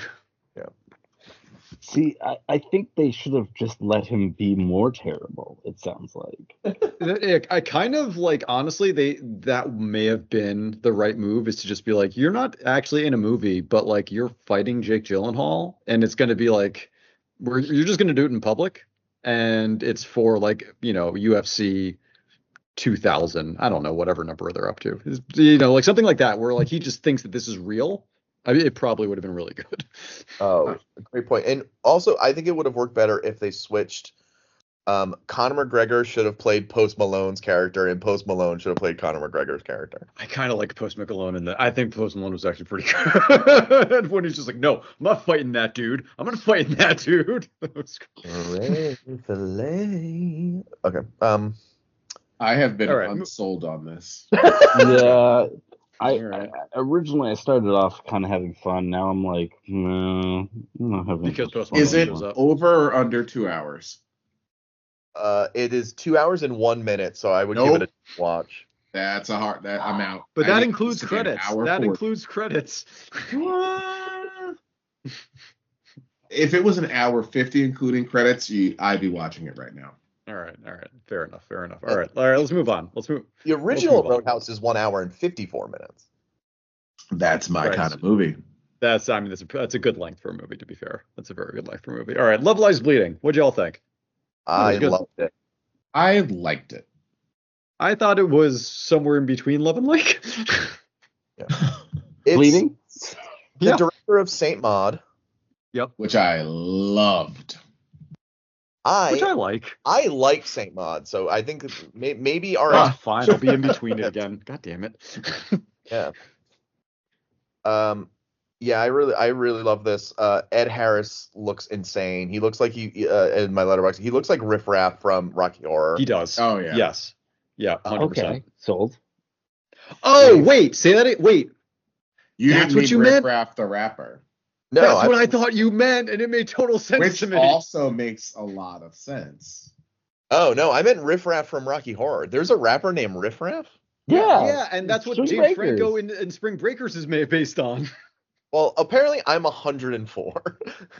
See, I, I think they should have just let him be more terrible. It sounds like. I I kind of like honestly they that may have been the right move is to just be like you're not actually in a movie but like you're fighting Jake Gyllenhaal and it's going to be like we're you're just going to do it in public and it's for like you know U F C two thousand I don't know whatever number they're up to. It's, you know like something like that where like he just thinks that this is real. I mean it probably would have been really good. Oh, great point. And also, I think it would have worked better if they switched. Um, Conor McGregor should have played Post Malone's character, and Post Malone should have played Conor McGregor's character. I kind of like Post Malone in that. I think Post Malone was actually pretty good. When he's just like, no, I'm not fighting that dude. I'm not fighting that dude. That was Hooray, filet. Okay. Um. I have been All right. unsold on this. Yeah. I, Alright. I originally I started off kind of having fun. Now I'm like, no, I'm not having. Because Post Is Malone it shows up. over or under two hours? Uh. It is two hours and one minute, so I would Nope. give it a watch. That's a hard. That I'm out. But I that need includes this to be an credits. hour That forty. includes credits. If it was an hour fifty including credits, you, I'd be watching it right now. All right, all right, fair enough, fair enough. All right, all right, let's move on. Let's move. The original move on. Roadhouse is one hour and fifty-four minutes. That's my Right. kind of movie. That's I mean that's a that's a good length for a movie. To be fair, that's a very good length for a movie. All right, Love Lies Bleeding. What'd y'all think? I good. loved it. I liked it. I thought it was somewhere in between Love and Like. It's Bleeding? the Yeah. director of Saint Maud. Which I loved. I Which I like. I like Saint Maud, so I think may, maybe our Ah, fine, I'll be in between it again. God damn it. yeah. Um, yeah, I really I really love this. Uh, Ed Harris looks insane. He looks like he uh, in my letterbox. He looks like Riff Raff from Rocky Horror. He does. Oh yeah. Yes. Yeah, one hundred percent. Okay, sold. Oh, wait, say that. Wait. You That's didn't what mean you Riff meant? Raff the rapper, no, That's I, what I thought you meant, and it made total sense which to me. also makes a lot of sense. oh no, I meant Riff Raff from Rocky Horror. There's a rapper named Riff Raff. Yeah. yeah, and that's what Spring James Breakers. Franco in, in Spring Breakers is made based on. Well, apparently I'm one hundred four.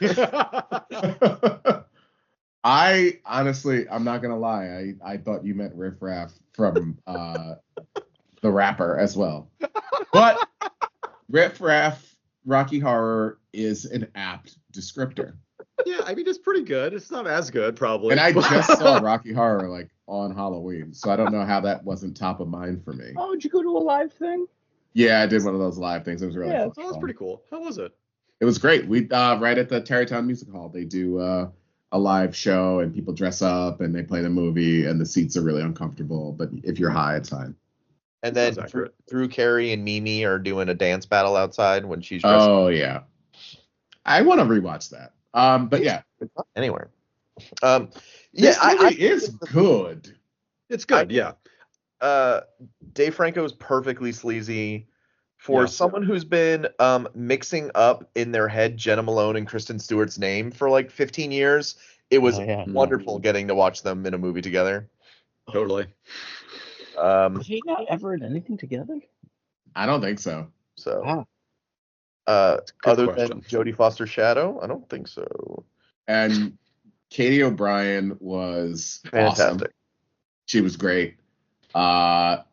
I honestly, I'm not gonna lie. I, I thought you meant Riff Raff from uh, the rapper as well. But Riff Raff Rocky Horror is an apt descriptor. Yeah, I mean, it's pretty good. It's not as good, probably. And I just saw Rocky Horror like on Halloween, so I don't know how that wasn't top of mind for me. Oh, did you go to a live thing? Yeah, I did one of those live things. It was really Yeah, fun. Oh, that's pretty cool. How was it? It was great. We uh, right at the Tarrytown Music Hall. They do uh, a live show, and people dress up and they play the movie, and the seats are really uncomfortable. But if you're high, it's fine. And then Sounds Drew, accurate. Drew Carey and Mimi are doing a dance battle outside when she's dressed Oh yeah, I want to rewatch that. Um, but yeah, anywhere. Um, yeah, this I, movie I is good. It's good, I- yeah. uh, Dave Franco is perfectly sleazy. For Yeah. someone who's been um, mixing up in their head Jenna Malone and Kristen Stewart's name for like fifteen years, it was Oh, yeah. wonderful getting to watch them in a movie together. Totally. Um, Was he not ever in anything together? I don't think so. so, Wow. uh, good other question. than Jodie Foster Shadow, I don't think so. And Katie O'Brien was awesome. Fantastic. She was great. Uh,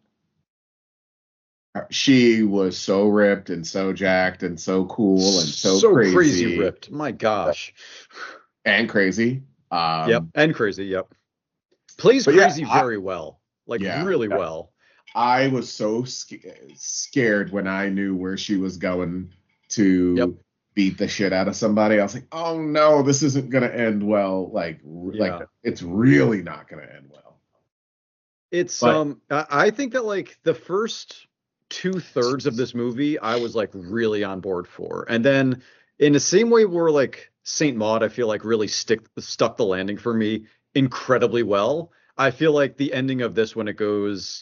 she was so ripped and so jacked and so cool and so, crazy, ripped. My gosh. and crazy. Um, Yep. And crazy. Yep. Plays but yeah, crazy I- very well. Like Yeah, really yeah. well. I was so sc- scared when I knew where she was going to Yep. beat the shit out of somebody. I was like, oh no, this isn't gonna end well. Like, r- Yeah. like it's really not gonna end well. It's But- um I I think that like the first two thirds of this movie I was like really on board for. And then in the same way where like Saint Maud, I feel like really stick stuck the landing for me incredibly well. I feel like the ending of this when it goes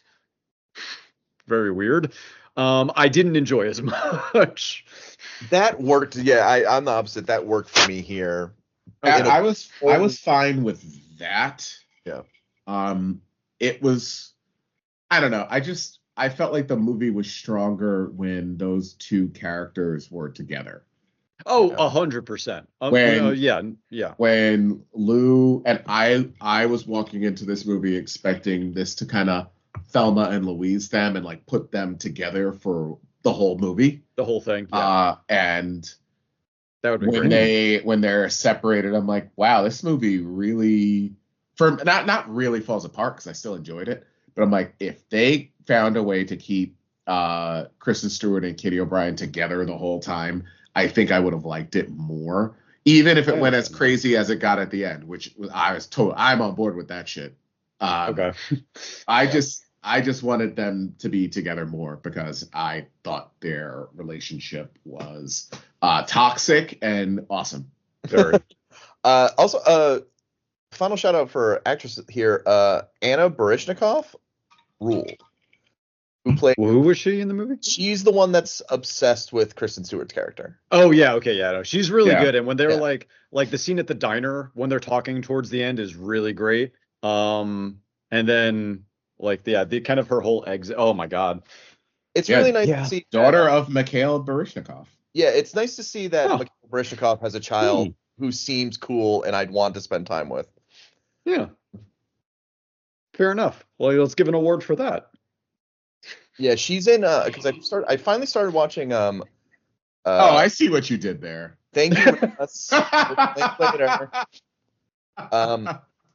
very weird. Um, I didn't enjoy as much. That worked. Yeah, I, I'm the opposite. That worked for me here. And In a- I was I was fine with that. Yeah. Um, it was, I don't know. I just I felt like the movie was stronger when those two characters were together. Oh, Yeah. a hundred percent. Um, When- uh, yeah, yeah. When Lou and I I was walking into this movie expecting this to kind of Thelma and Louise them and like put them together for the whole movie. The whole thing. Yeah, Uh, and that would be when great. they when they're separated, I'm like, wow, this movie really for not not really falls apart because I still enjoyed it. But I'm like, if they found a way to keep uh, Kristen Stewart and Katie O'Brien together the whole time, I think I would have liked it more, even if it went as crazy as it got at the end, which I was told I'm on board with that shit. Um, Okay. I just I just wanted them to be together more because I thought their relationship was uh, toxic and awesome. Very. Uh, also, uh, final shout out for actress here, uh, Anna Baryshnikov ruled. Who played? Well, who was she in the movie? She's the one that's obsessed with Kristen Stewart's character. Oh yeah, okay, yeah, no, she's really Yeah. good. And when they're Yeah. like, like the scene at the diner when they're talking towards the end is really great. Um, and then like yeah, the kind of her whole exit. Oh my god. It's Yeah, really nice yeah. to see. Daughter that, of Mikhail Baryshnikov. yeah, it's nice to see that Huh. Mikhail Baryshnikov has a child who seems cool and I'd want to spend time with. Yeah. Fair enough. Well, let's give an award for that. Yeah, she's in uh because I started I finally started watching um uh oh, I see what you did there. Thank You Russ. Link later. Um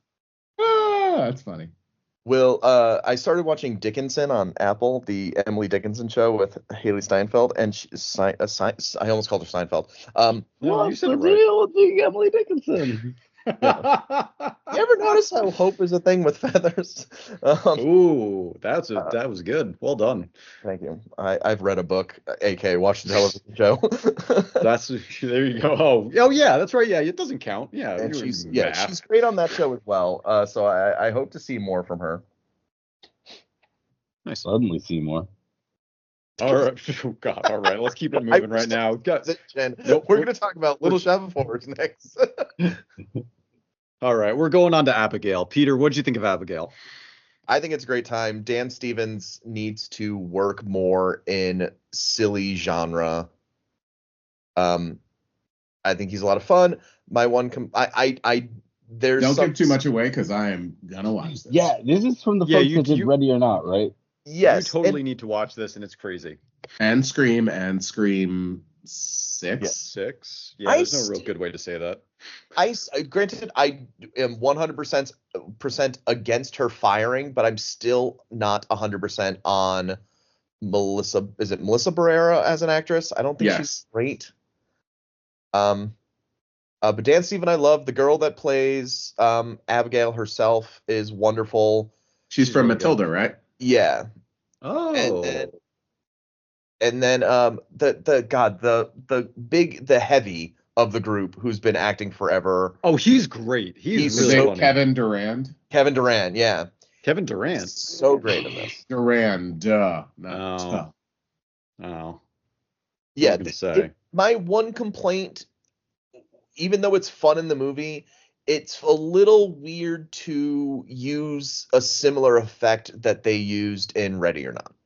Ah, that's funny. Will uh I started watching Dickinson on Apple, the Emily Dickinson show with Haley Steinfeld, and she, Si- uh, Si- I almost called her Seinfeld. Um, No, What's you said the it right. deal with the Emily Dickinson? you ever notice how hope is a thing with feathers? Um, Ooh, that's a, that was good. Well done. thank you. I I've read a book, aka watched a television show. That's there you go. Oh, oh yeah, that's right. Yeah, it doesn't count. Yeah, and you were she's yeah math. she's great on that show as well. Uh, so I I hope to see more from her. nice. Suddenly Seymour. All right. Oh God. All right. Let's keep it moving right now. Got- Jen, Nope. we're gonna talk about Little Shop of Horrors next. All right. We're going on to Abigail. Peter, what did you think of Abigail? I think it's a great time. Dan Stevens needs to work more in silly genre. Um, I think he's a lot of fun. My one, com- I, I, I, there's Don't some, give too much away because I am gonna watch this. Yeah, this is from the Yeah, folks you- that did you- Ready or Not, right? Yes, You totally and need to watch this, and it's crazy. And Scream and Scream six. Six. Yeah, I there's no real st- good way to say that. I s- uh, granted I am one hundred percent percent against her firing, but I'm still not one hundred percent on Melissa. Is it Melissa Barrera as an actress? I don't think Yes. she's great. Um, uh, but Dan Stephen, I love the girl that plays um Abigail herself is wonderful. She's from really good. Matilda, right? Yeah, Oh. and then and then um the the God the the big the heavy of the group who's been acting forever, Oh, he's great. He's, He's Is really it so funny. Kevin Durand? Kevin Durant. Yeah, Kevin Durant. so great in this. Durand, duh. Not Oh. duh. Oh. Yeah, I was gonna th- say. it- my one complaint, even though it's fun in the movie, it's a little weird to use a similar effect that they used in Ready or Not.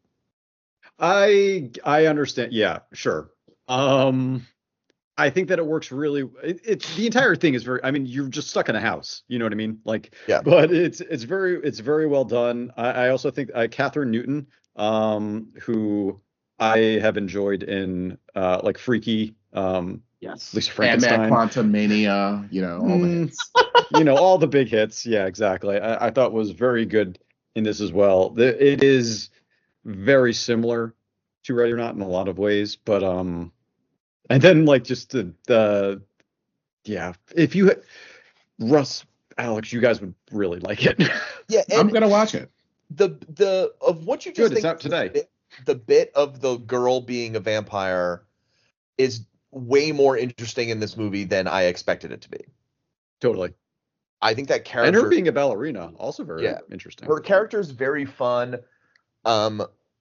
I I understand. Yeah, sure. Um, I think that it works really. It, it's the entire thing is very. I mean, you're just stuck in a house. You know what I mean? Like, Yeah. But it's it's very it's very well done. I, I also think uh, Catherine Newton, um, who I have enjoyed in uh like Freaky, um, Yes. at least And Frankenstein. that Quantum Mania, you know, all the Mm. hits. you know, all the big hits. Yeah, exactly. I, I thought was very good in this as well. The, it is very similar to Ready or Not in a lot of ways, but um, and then like just the the yeah, if you Russ, Alex, you guys would really like it. Yeah, I'm and gonna watch it. the the of what you just Good, it's think out today. The bit, the bit of the girl being a vampire is way more interesting in this movie than I expected it to be. Totally. I think that And character, her being a ballerina, also very Yeah. interesting. her character is very fun. Um,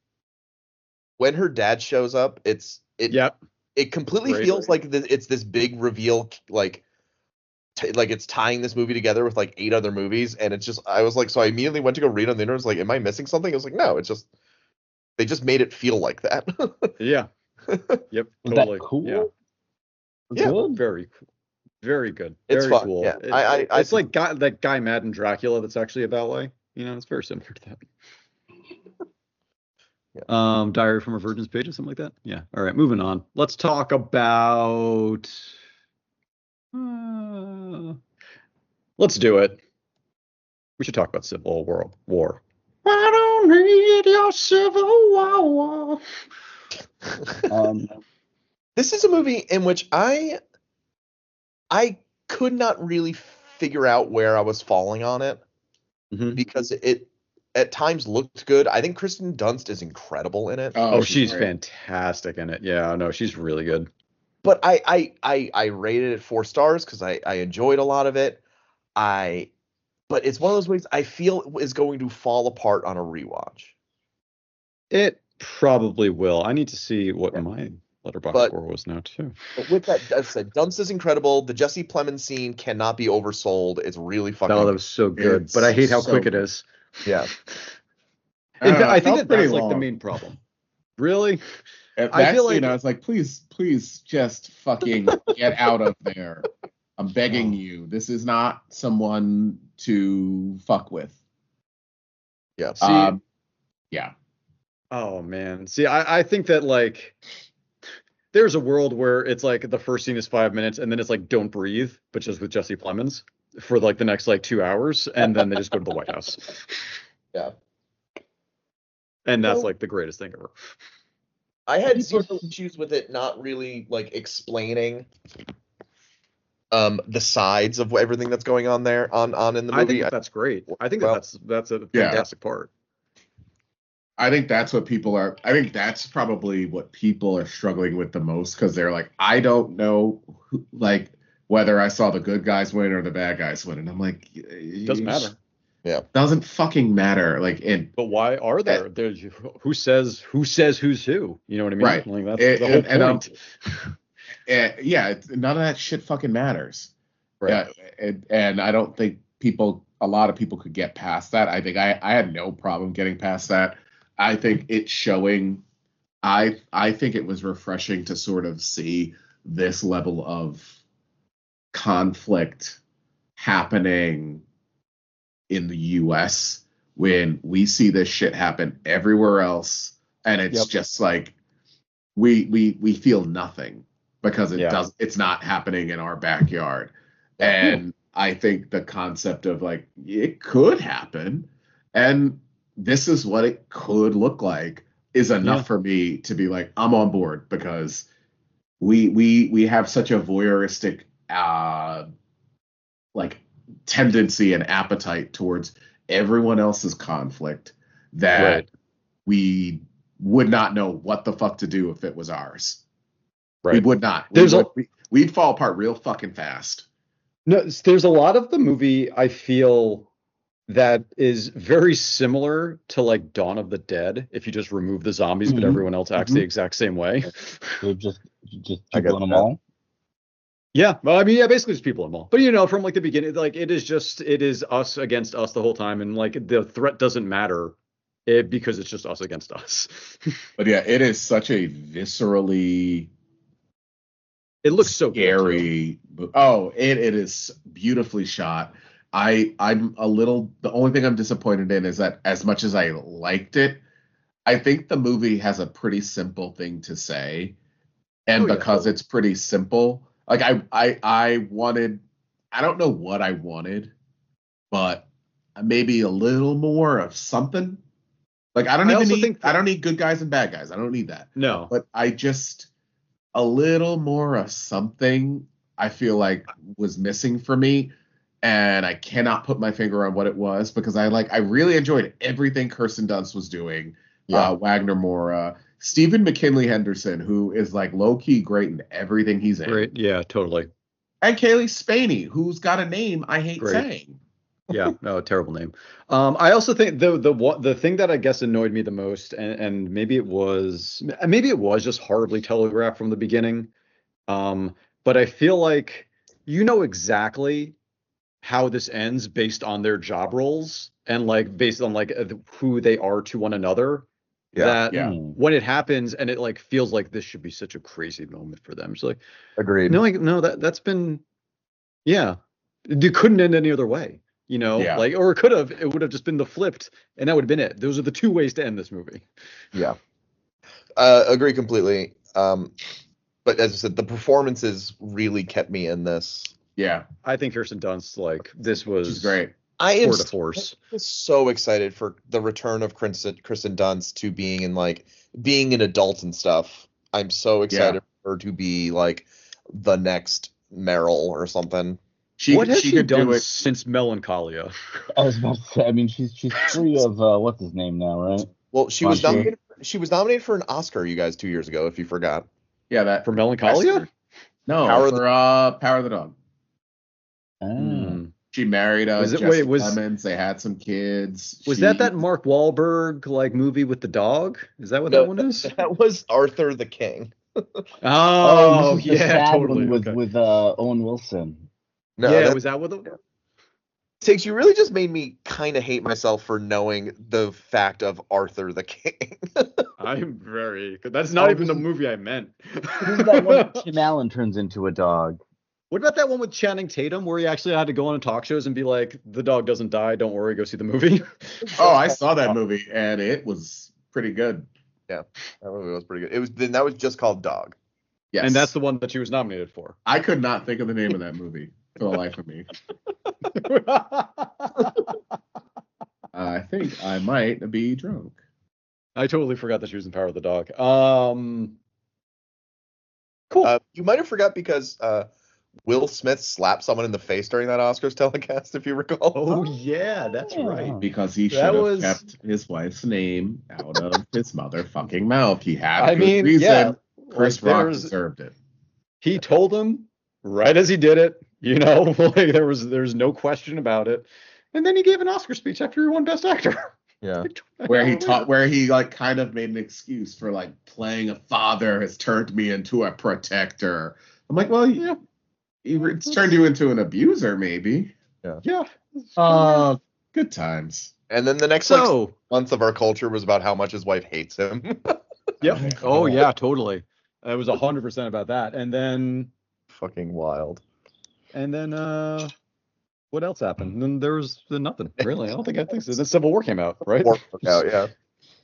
when her dad shows up, it's it Yep. it completely Great. feels like th- it's this big reveal, like t- like it's tying this movie together with like eight other movies, and it's just I was like, so I immediately went to go read on the internet. I was like, am I missing something? I was like, no, it's just they just made it feel like that. Yeah. Yep. Was Totally. that cool? Yeah. Yeah. Good. Very cool. Very good. It's Very fun, cool. yeah. It- I- I- I it's like guy, that Guy Madden Dracula that's actually a ballet. You know, it's very similar to that. Yeah. Um, Diary from a Virgin's Page or something like that. Yeah. All right, moving on. Let's talk about. Uh, let's do it. We should talk about Civil War. War. I don't need your Civil War. Um, This is a movie in which I I could not really figure out where I was falling on it Mhm. because it at times looked good. I think Kristen Dunst is incredible in it. Oh, she's great. fantastic in it. Yeah, no, she's really good. But I I I, I rated it four stars because I, I enjoyed a lot of it. I but it's one of those movies I feel is going to fall apart on a rewatch. It probably will. I need to see what Yeah. my letterbox But- score was now too. But with that, as I said, Dunst is incredible. The Jesse Plemons scene cannot be oversold. It's really fucking Oh, that was so good. It's But I hate how so quick it good. is. yeah. I, don't In know, fact, I it think felt that pretty that's like the long. main problem. Really? At I that feel scene, like- I was like, please, please, just fucking get out of there. I'm begging Oh. you. This is not someone to fuck with. Yeah. See, Um, yeah. oh man. See, I, I think that like there's a world where it's like the first scene is five minutes and then it's like Don't Breathe, but just with Jesse Plemons for like the next like two hours, and then they just go to the White House. Yeah. And that's Well- like the greatest thing ever. I had zero issues with it not really like explaining um the sides of everything that's going on there on on in the I movie. think that that's great. I think that Well, that's that's a yeah. fantastic part. I think that's what people are. I think that's probably what people are struggling with the most because they're like, I don't know, who, like whether I saw the good guys win or the bad guys win, and I'm like, It doesn't matter. Doesn't fucking matter. Like, it, But why are there? There's who says who says who's who? You know what I mean? Right. Like that's And- the whole and- and, um, point. eh, yeah, it's, none of that shit fucking matters. Right. Yeah, and, and I don't think people, a lot of people could get past that. I think I, I had no problem getting past that. I think it's showing. I I think it was refreshing to sort of see this level of conflict happening in the U S when we see this shit happen everywhere else, and it's Yep. just like we we we feel nothing because it Yeah. does it's not happening in our backyard. And I think the concept of like it could happen and this is what it could look like is enough Yeah. for me to be like I'm on board because we we we have such a voyeuristic uh like tendency and appetite towards everyone else's conflict that Right. we would not know what the fuck to do if it was ours. We Right. would not. We There's a- would, we, we'd fall apart real fucking fast. No, s- there's a lot of the movie I feel that is very similar to like Dawn of the Dead if you just remove the zombies, but Mhm. everyone else acts Mhm. the exact same way. They're just just I get people in them that. all. Yeah, well, I mean, yeah, basically just people in the mall. But you know, from like the beginning, like it is just it is us against us the whole time, and like the threat doesn't matter, it because it's just us against us. But yeah, it is such a viscerally It looks so good, too. scary. mo- Oh, it, it is beautifully shot. I I'm a little. The only thing I'm disappointed in is that as much as I liked it, I think the movie has a pretty simple thing to say, and Oh, yeah, because totally. it's pretty simple, like I I I wanted. I don't know what I wanted, but maybe a little more of something. Like I don't I even also need. think I don't need good guys and bad guys. I don't need that. No, But I just a little more of something I feel like was missing for me, and I cannot put my finger on what it was because I like I really enjoyed everything Kirsten Dunst was doing. Yeah. Uh, Wagner Moura, Stephen McKinley Henderson, who is like low key great in everything he's in, great, yeah, totally, and Kaylee Spaney, who's got a name I hate Great. saying. yeah, no, terrible name. Um, I also think the the one the thing that I guess annoyed me the most, and, and maybe it was maybe it was just horribly telegraphed from the beginning. Um, but I feel like you know exactly how this ends based on their job roles and like based on like uh, who they are to one another. Yeah, that yeah. Hmm. when it happens and it like feels like this should be such a crazy moment for them. It's like Agreed. no, like no, that that's been yeah. It couldn't end any other way, you know, Yeah. like or it could have. It would have just been the flipped, and that would have been it. Those are the two ways to end this movie. Yeah. Uh, agree completely. Um, but as I said, the performances really kept me in this. Yeah, I think Kirsten Dunst, like this was she's great. I am tour de force. so excited for the return of Kristen, Kristen Dunst to being in like being an adult and stuff. I'm so excited for her to be like the next Meryl or something. She What has she she, could done do it. since Melancholia? I was about to say. I mean, she's she's free of uh, what's his name now, right? Well, she was Sure. nominated. She was nominated for an Oscar, you guys, two years ago, if you forgot. Yeah, that For Melancholia? Esther. No, Power of for uh, Power of the Dog. Ah. Hmm. She married uh, Was it- Jesse wait, was- Plemons. They had some kids. Was She- that that Mark Wahlberg like movie with the dog? Is that what No, that one is? That was Arthur the King. Oh, this is the yeah, sad totally. one with okay. with uh, Owen Wilson. No, yeah, that, was that what the Tiggs, you really just made me kind of hate myself for knowing the fact of Arthur the King. I'm very that's not Oh, even this the is- movie I meant. This is that one that Tim Allen turns into a dog. What about that one with Channing Tatum where he actually had to go on talk shows and be like, the dog doesn't die, don't worry, go see the movie? Oh, I saw that movie and it was pretty good. That movie was pretty good. It was then that was just called Dog. Yes, And that's the one that she was nominated for. I could not think of the name of that movie for the life of me. I think I might be drunk. I totally forgot that she was in Power of the Dog. Um Cool. Uh, you might have forgot because uh, Will Smith slapped someone in the face during that Oscars telecast, if you recall. oh yeah, that's right. Because he should That have was- kept his wife's name out of his motherfucking mouth. He had I good mean, reason. yeah. Chris like, Rock there's- deserved it. he told him right as he did it, you know, like there was there's no question about it. And then he gave an Oscar speech after he won Best Actor. Yeah. Where he taught, where he like kind of made an excuse for like playing a father has turned me into a protector. I'm like, well, yeah, he, it's turned you into an abuser, maybe. Yeah. Uh, good times. And then the next like, So month of our culture was about how much his wife hates him. yeah. Oh yeah, totally. It was a hundred percent about that. And then Fucking wild. and then uh what else happened? And then there was nothing really. I don't think I think so. Then Civil War came out, right? War broke out, yeah.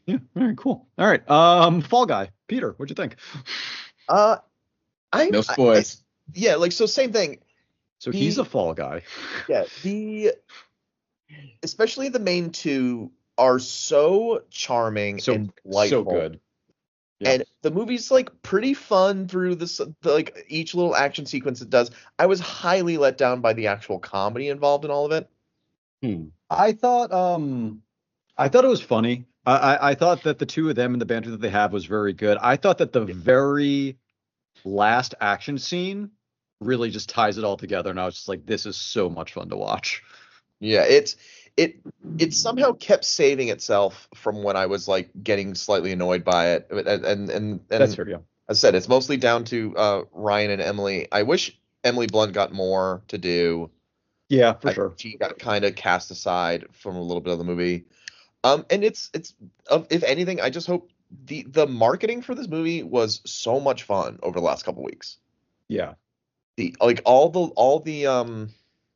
Yeah. All right. Cool. All right. Um, Fall Guy. Peter, what'd you think? Uh, I No I- spoilers. I- yeah, like so same thing. So he's He- a Fall Guy. Yeah, the especially the main two are so charming So and delightful. so good. Yeah. And the movie's like pretty fun through this, the, like each little action sequence it does. I was highly let down by the actual comedy involved in all of it. Hmm. I thought um I thought it was funny. I, I I thought that the two of them and the banter that they have was very good. I thought that the very last action scene really just ties it all together, and I was just like, this is so much fun to watch. Yeah, it's it it somehow kept saving itself from when I was like getting slightly annoyed by it. And and and, and That's fair, yeah. I said it's mostly down to uh, Ryan and Emily. I wish Emily Blunt got more to do. Yeah, for I- sure. She got kind of cast aside from a little bit of the movie. Um, and it's it's uh, if anything, I just hope the the marketing for this movie was so much fun over the last couple weeks. Yeah. The like all the all the um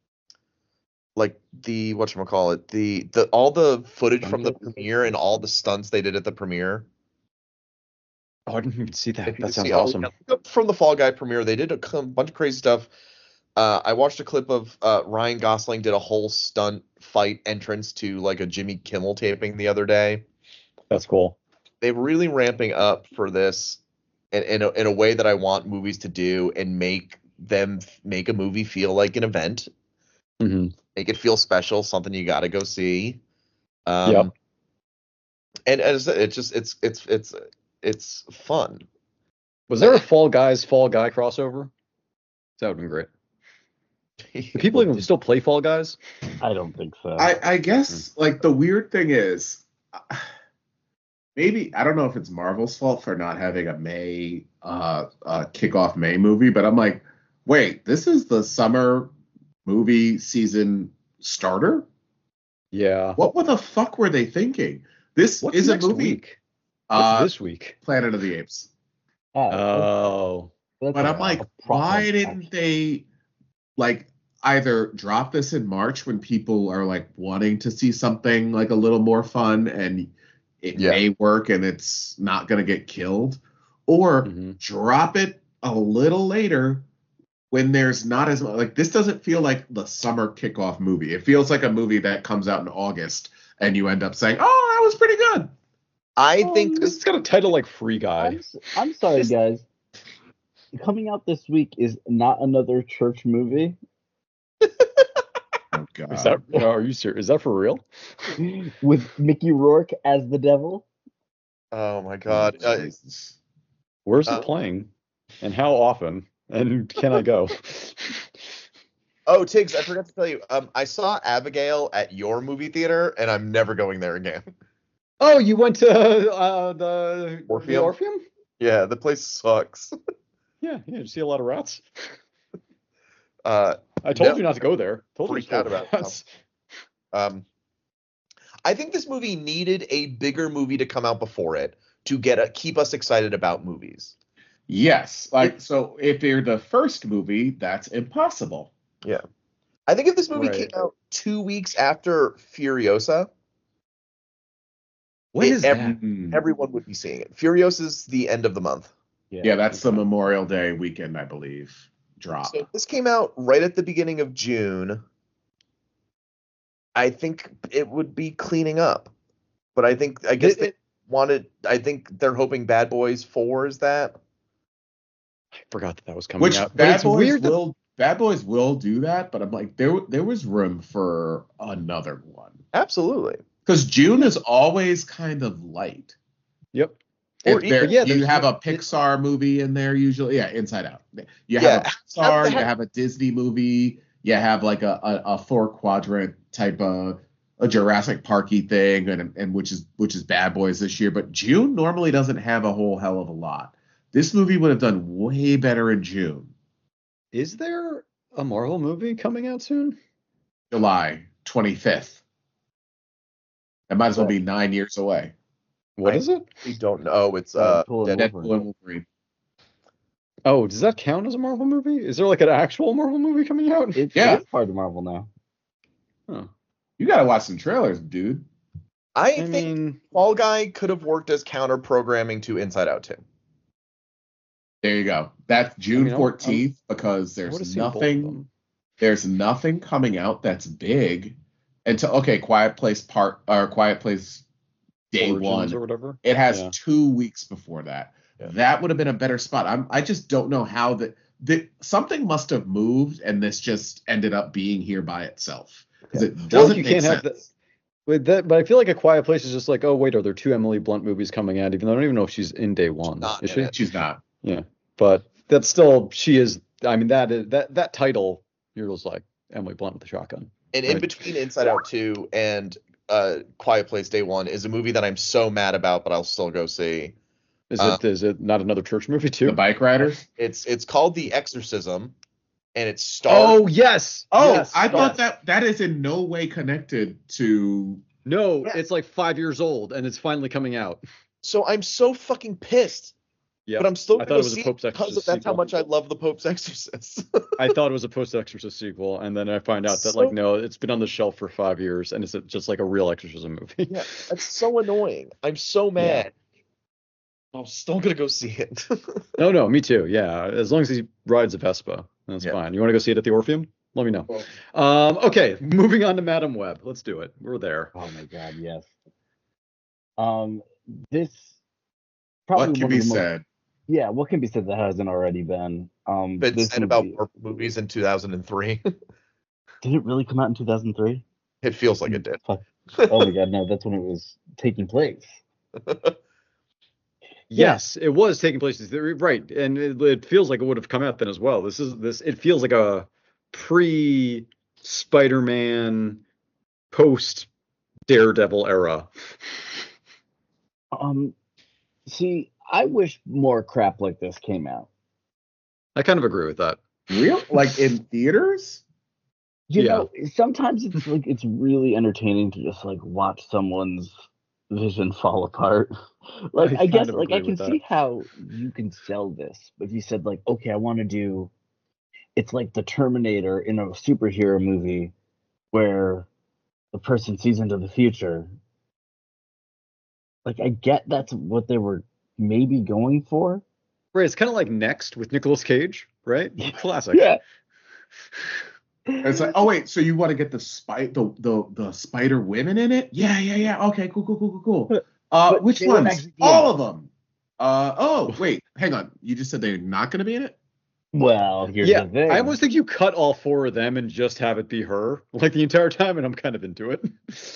like the whatchamacallit, the the all the footage from the premiere and all the stunts they did at the premiere. Oh, I didn't even see that. If you That could sounds see- oh, awesome. yeah, look up from the Fall Guy premiere, they did a c- bunch of crazy stuff. Uh, I watched a clip of uh, Ryan Gosling did a whole stunt fight entrance to like a Jimmy Kimmel taping the other day. That's cool. They're really ramping up for this in, in, a, in a way that I want movies to do and make them make a movie feel like an event, hmm make it feel special, something you got to go see. Um, Yep. And as I said, it's just it's it's it's it's fun. Was there a Fall Guys Fall Guy crossover? That would have been great. Do people even still play Fall Guys? I don't think so. I, I guess like the weird thing is, uh, maybe I don't know if it's Marvel's fault for not having a May uh, uh kickoff May movie, but I'm like, wait, this is the summer movie season starter? Yeah. What the fuck were they thinking? This What's is next a movie. week? What's Uh, this week? Planet of the Apes. Oh, Oh. that's But a- I'm like, a proper why didn't action. they like either drop this in March when people are like wanting to see something like a little more fun and it Yeah. may work and it's not going to get killed, or Mhm. drop it a little later when there's not as much. Like this doesn't feel like the summer kickoff movie. It feels like a movie that comes out in August and you end up saying, "Oh, that was pretty good." I think This this has got a title like Free Guy. I'm, s- I'm sorry, This- guys. Coming out this week is not another church movie Oh god. Is that? Oh, are you serious? Is that for real? with Mickey Rourke as the devil. oh my god. Uh, Jesus. Where's Uh, it playing? And how often? And can I go? oh, Tiggs, I forgot to tell you. Um, I saw Abigail at your movie theater, and I'm never going there again. Oh, you went to uh, the the Orpheum? Orpheum? Yeah, the place sucks. Yeah, yeah. Did you see a lot of rats? Uh, I told No. you not to go there. Told you Freaked to out about rats. um, I think this movie needed a bigger movie to come out before it to get a, keep us excited about movies. Yes, like so if you're the first movie, that's impossible. I think if this movie Right. came out two weeks after Furiosa, When it- is every- that? Mm. everyone would be seeing it. Furiosa's the end of the month. Yeah, that's the Memorial Day weekend, I believe. Drop. So if this came out right at the beginning of June, I think it would be cleaning up. But I think I guess It- they it- wanted. I think they're hoping Bad Boys Four is that. I forgot that that was coming Which out. But Bad it's Boys weird that- will Bad Boys will do that, but I'm like there there was room for another one. Absolutely. Because June is always kind of light. Yep. Or If even- there, yeah, you there's- have a it- Pixar movie in there usually. Yeah, Inside Out. You Yeah, have a have Pixar, the you heck- have a Disney movie, you have like a, a, a four quadrant type of a Jurassic Parky thing, and and which is which is Bad Boys this year. But June normally doesn't have a whole hell of a lot. This movie would have done way better in June. Is there a Marvel movie coming out soon? July twenty-fifth. That might as well be nine years away. What I- is it? We don't know. It's uh, Deadpool and Dead- Deadpool and Wolverine. Oh, does that count as a Marvel movie? Is there like an actual Marvel movie coming out? It's, Yeah. it's part of Marvel now. Huh. You gotta watch some trailers, dude. I, I think mean, Fall Guy could have worked as counter programming to Inside Out two. There you go. That's June I mean, I'm- fourteenth because I would have there's seen both of nothing. them. There's nothing coming out that's big until okay, Quiet Place Part or Quiet Place Day Origins One. or whatever. It has Yeah. two weeks before that. Yeah. That would have been a better spot. I'm. I just don't know how that. That something must have moved, and this just ended up being here by itself because Yeah. it Well, doesn't you make can't sense. have that. With that, but I feel like A Quiet Place is just like, oh wait, are there two Emily Blunt movies coming out? Even though I don't even know if she's in day one. not Is in she? it. She's not. Yeah, but that's still she is. I mean that is that that title. You're just like Emily Blunt with the shotgun. And in Right. between Inside Out two and uh, Quiet Place Day One is a movie that I'm so mad about, but I'll still go see. Is Uh, it is it not another church movie too? The Bike Riders. It's it's called The Exorcism, and it stars. Oh yes. Oh, yes, I thought yes. that that is in no way connected to. No, Yeah. it's like five years old and it's finally coming out. So I'm so fucking pissed. Yeah, But I'm still I gonna thought go it was a see Pope's it because Exorcist that's how sequel. much I love the Pope's Exorcist. I thought it was a post-Exorcist sequel, and then I find out that So- like no, it's been on the shelf for five years, and it's just like a real exorcism movie. Yeah, that's so annoying. I'm so mad. I'm still gonna go see it. No, no, me too. Yeah, as long as he rides a Vespa, that's Yeah. fine. You want to go see it at the Orpheum? Let me know. Um, okay, moving on to Madam Web. Let's do it. We're there. Oh my god, yes. Um, this probably What can one be of the most- said? yeah, what can be said that hasn't already been? Um, Been this said about movie- more movies in two thousand three. Did it really come out in two thousand three? It feels like it did. Fuck. Oh my god, no, that's when it was taking place. Yes, it was taking place. Right, and it, it feels like it would have come out then as well. This is this. It feels like a pre Spider-Man, post Daredevil era. Um, see, I wish more crap like this came out. I kind of agree with that. Real like in theaters? You Yeah. know, sometimes it's like it's really entertaining to just like watch someone's vision fall apart. Like I I, guess kind of like I agree can with see how you can sell this. If you said like, okay, I want to do it's like the Terminator in a superhero movie where the person sees into the future. Like I get that's what they were maybe going for. Right, it's kind of like Next with Nicolas Cage, right? Classic. Yeah. It's like, oh wait, so you want to get the spy the the the Spider Women in it? Yeah, yeah, yeah. Okay, cool, cool, cool, cool, cool. Uh, But which they weren't ones? actually doing All it. of them. Uh oh, wait, hang on. You just said they're not going to be in it? Well, here's Yeah, the thing. I almost think you cut all four of them and just have it be her, like the entire time, and I'm kind of into it.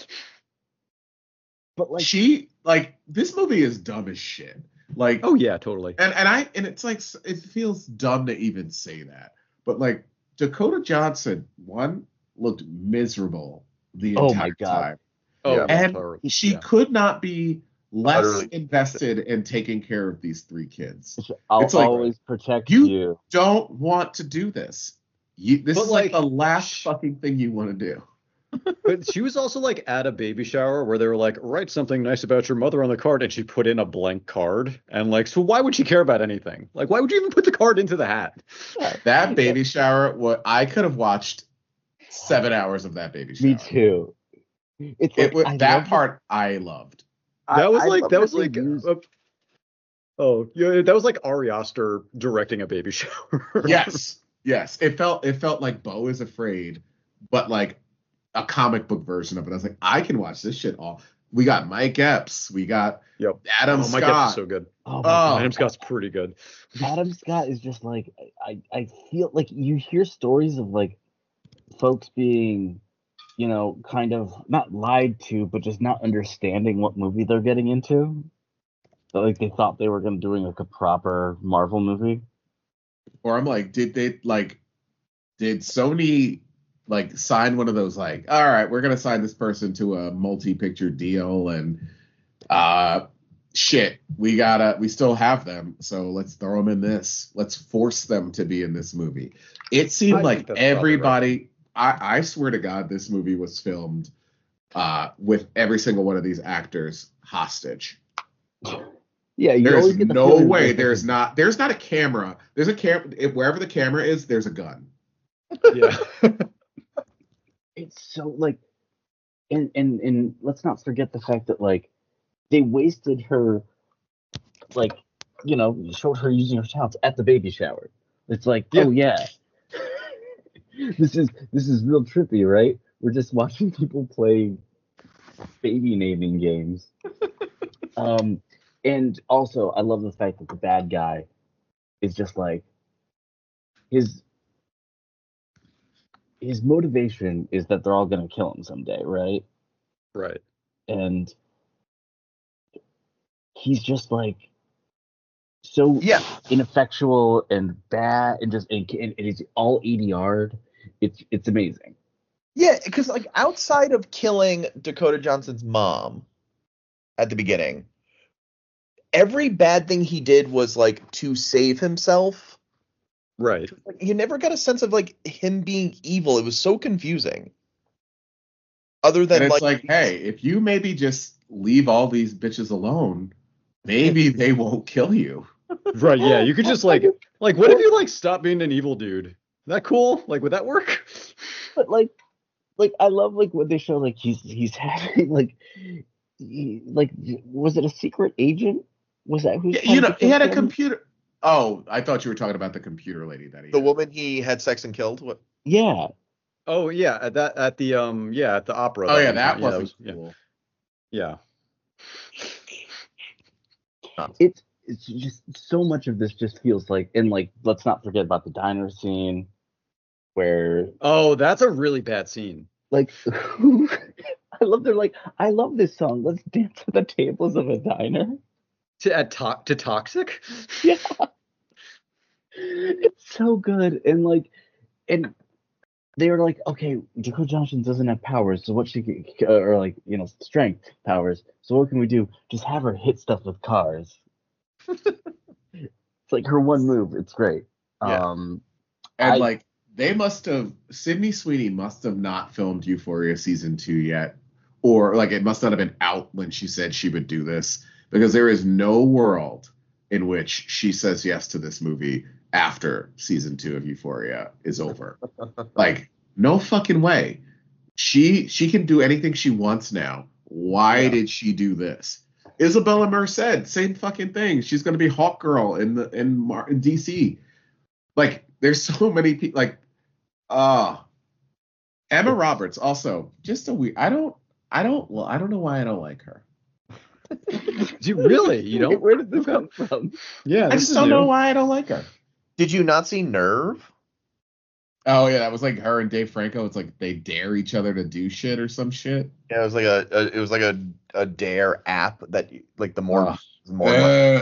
but like She like this movie is dumb as shit. Like Oh yeah, totally. and and I and it's like it feels dumb to even say that, but like Dakota Johnson one looked miserable the Oh entire my God. time, Oh, Yeah. and totally. she Yeah. could not be less Utterly. invested in taking care of these three kids. I'll It's like, always protect you- you. Don't want to do this. You, this But, is like, like, the last fucking thing you want to do. But she was also like at a baby shower where they were like, write something nice about your mother on the card, and she put in a blank card. And like, so why would she care about anything? Like, why would you even put the card into the hat? That baby shower, what I could have watched seven hours of that baby shower. Me too. It's It like, wa- I that love part I loved. the- That was I like love that was they like use- uh, oh yeah, that was like Ari Aster directing a baby shower. Yes, yes. It felt it felt like Beau is Afraid, but like a comic book version of it. I was like, I can watch this shit all. We got Mike Epps. We got Yep. Adam Oh, Mike Epps Scott. is so good. oh my Oh. Adam Scott's pretty good. Adam Scott is just like I, I feel like you hear stories of like folks being, you know, kind of not lied to, but just not understanding what movie they're getting into. So, like they thought they were gonna doing like a proper Marvel movie. Or I'm like, did they like? Did Sony like sign one of those like? All right, we're gonna sign this person to a multi-picture deal, and uh, shit, we gotta, we still have them, so let's throw them in this. Let's force them to be in this movie. It seemed I like think that's probably everybody. I, I swear to God, this movie was filmed uh, with every single one of these actors hostage. Yeah, you There's always get the no feeling way. that- There's not. There's not a camera. There's a cam. If wherever the camera is, there's a gun. Yeah. It's so like and and and let's not forget the fact that like they wasted her, like, you know, showed her using her talents at the baby shower. It's like, Yeah. oh yeah, this is this is real trippy, right? We're just watching people play baby naming games. um, and also I love the fact that the bad guy is just like his his motivation is that they're all gonna kill him someday, right? Right. And he's just like so Yeah. ineffectual and bad and just and, and it's all A D R'd. It's it's amazing. Yeah, because like outside of killing Dakota Johnson's mom at the beginning, every bad thing he did was like to save himself. Right. Like, you never got a sense of like him being evil. It was so confusing. Other than And it's like, like, hey, if you maybe just leave all these bitches alone, maybe they won't kill you. Right. Yeah. You could just like like what if you like stop being an evil dude? Is that cool? Like, would that work? But like like I love like when they show like he's he's having like he, like was it a secret agent? Was that who? Yeah, you know, he had a computer. Oh, I thought you were talking about the computer lady that he the had. woman he had sex and killed. What? Yeah. Oh yeah, at that at the um yeah at the opera. Oh yeah, one that time. wasn't was, yeah. cool. Yeah. It's it's just so much of this just feels like, and like let's not forget about the diner scene where Oh, that's a really bad scene. like I love they're like I love this song. Let's dance at the tables of a diner. To add to, to toxic. Yeah. It's so good. And like and they were like, okay, Dakota Johnson doesn't have powers, so what she can, or like, you know, strength powers. So what can we do? Just have her hit stuff with cars. It's like her one move. It's great. Yeah. Um, And I- like they must have Sydney Sweeney must have not filmed Euphoria season two yet, or like it must not have been out when she said she would do this, because there is no world in which she says yes to this movie after season two of Euphoria is over. Like, no fucking way. She she can do anything she wants now. Why Yeah. did she do this? Isabella Merced, same fucking thing. She's gonna be Hawk Girl in the in, Mar- in D C. Like, there's so many people. Like, uh Emma Roberts also just a weird. I don't I don't well I don't know why I don't like her. Do you really? You don't? Where did this come from? Yeah. I this just is don't new. know why I don't like her. Did you not see Nerve? Oh yeah, that was like her and Dave Franco. It's like they dare each other to do shit or some shit. Yeah, it was like a, a it was like a, a dare app that you- like the more Ugh. the more Uh,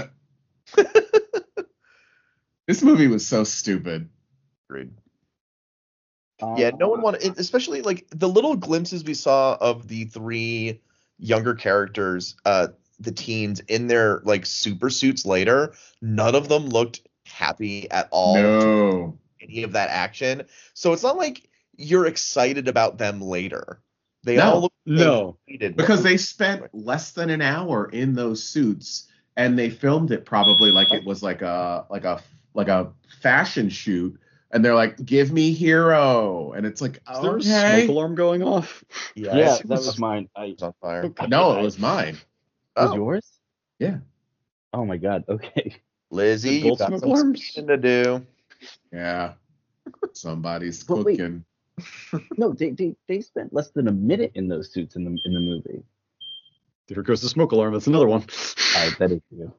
this movie was so stupid. agreed. Yeah, no one wanted, it- especially like the little glimpses we saw of the three younger characters, uh, the teens in their like super suits later. None of them looked happy at all. No. Any of that action. So it's not like you're excited about them later. They No, all look no. hated. Because they spent less than an hour in those suits, and they filmed it probably like it was like a like a like a fashion shoot. And they're like, "Give me Hero," and it's like, Is there a okay. smoke alarm going off? yeah, Yeah, it that was was mine. I on fire. No, it was mine. was Oh, yours? Yeah. Oh my god. Okay. Lizzie, you Both got smoke some alarms? speaking to do. Yeah. Somebody's But wait. cooking. No, they, they they spent less than a minute in those suits in the in the movie. There goes the smoke alarm. That's another one. I bet it's you.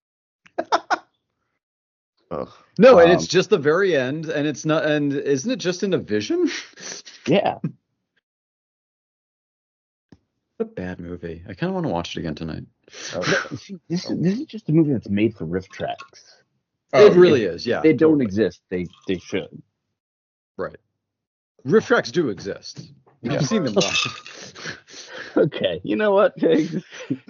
Ugh. No, and Um, it's just the very end, and it's not. And isn't it just in a vision? Yeah. A bad movie. I kind of want to watch it again tonight. No, see, this this is just a movie that's made for riff tracks. Oh, it really is. Yeah. They don't totally. exist. They they should. Right. Riff tracks do exist. We've Yeah. seen them live. Okay. You know what, Pigs?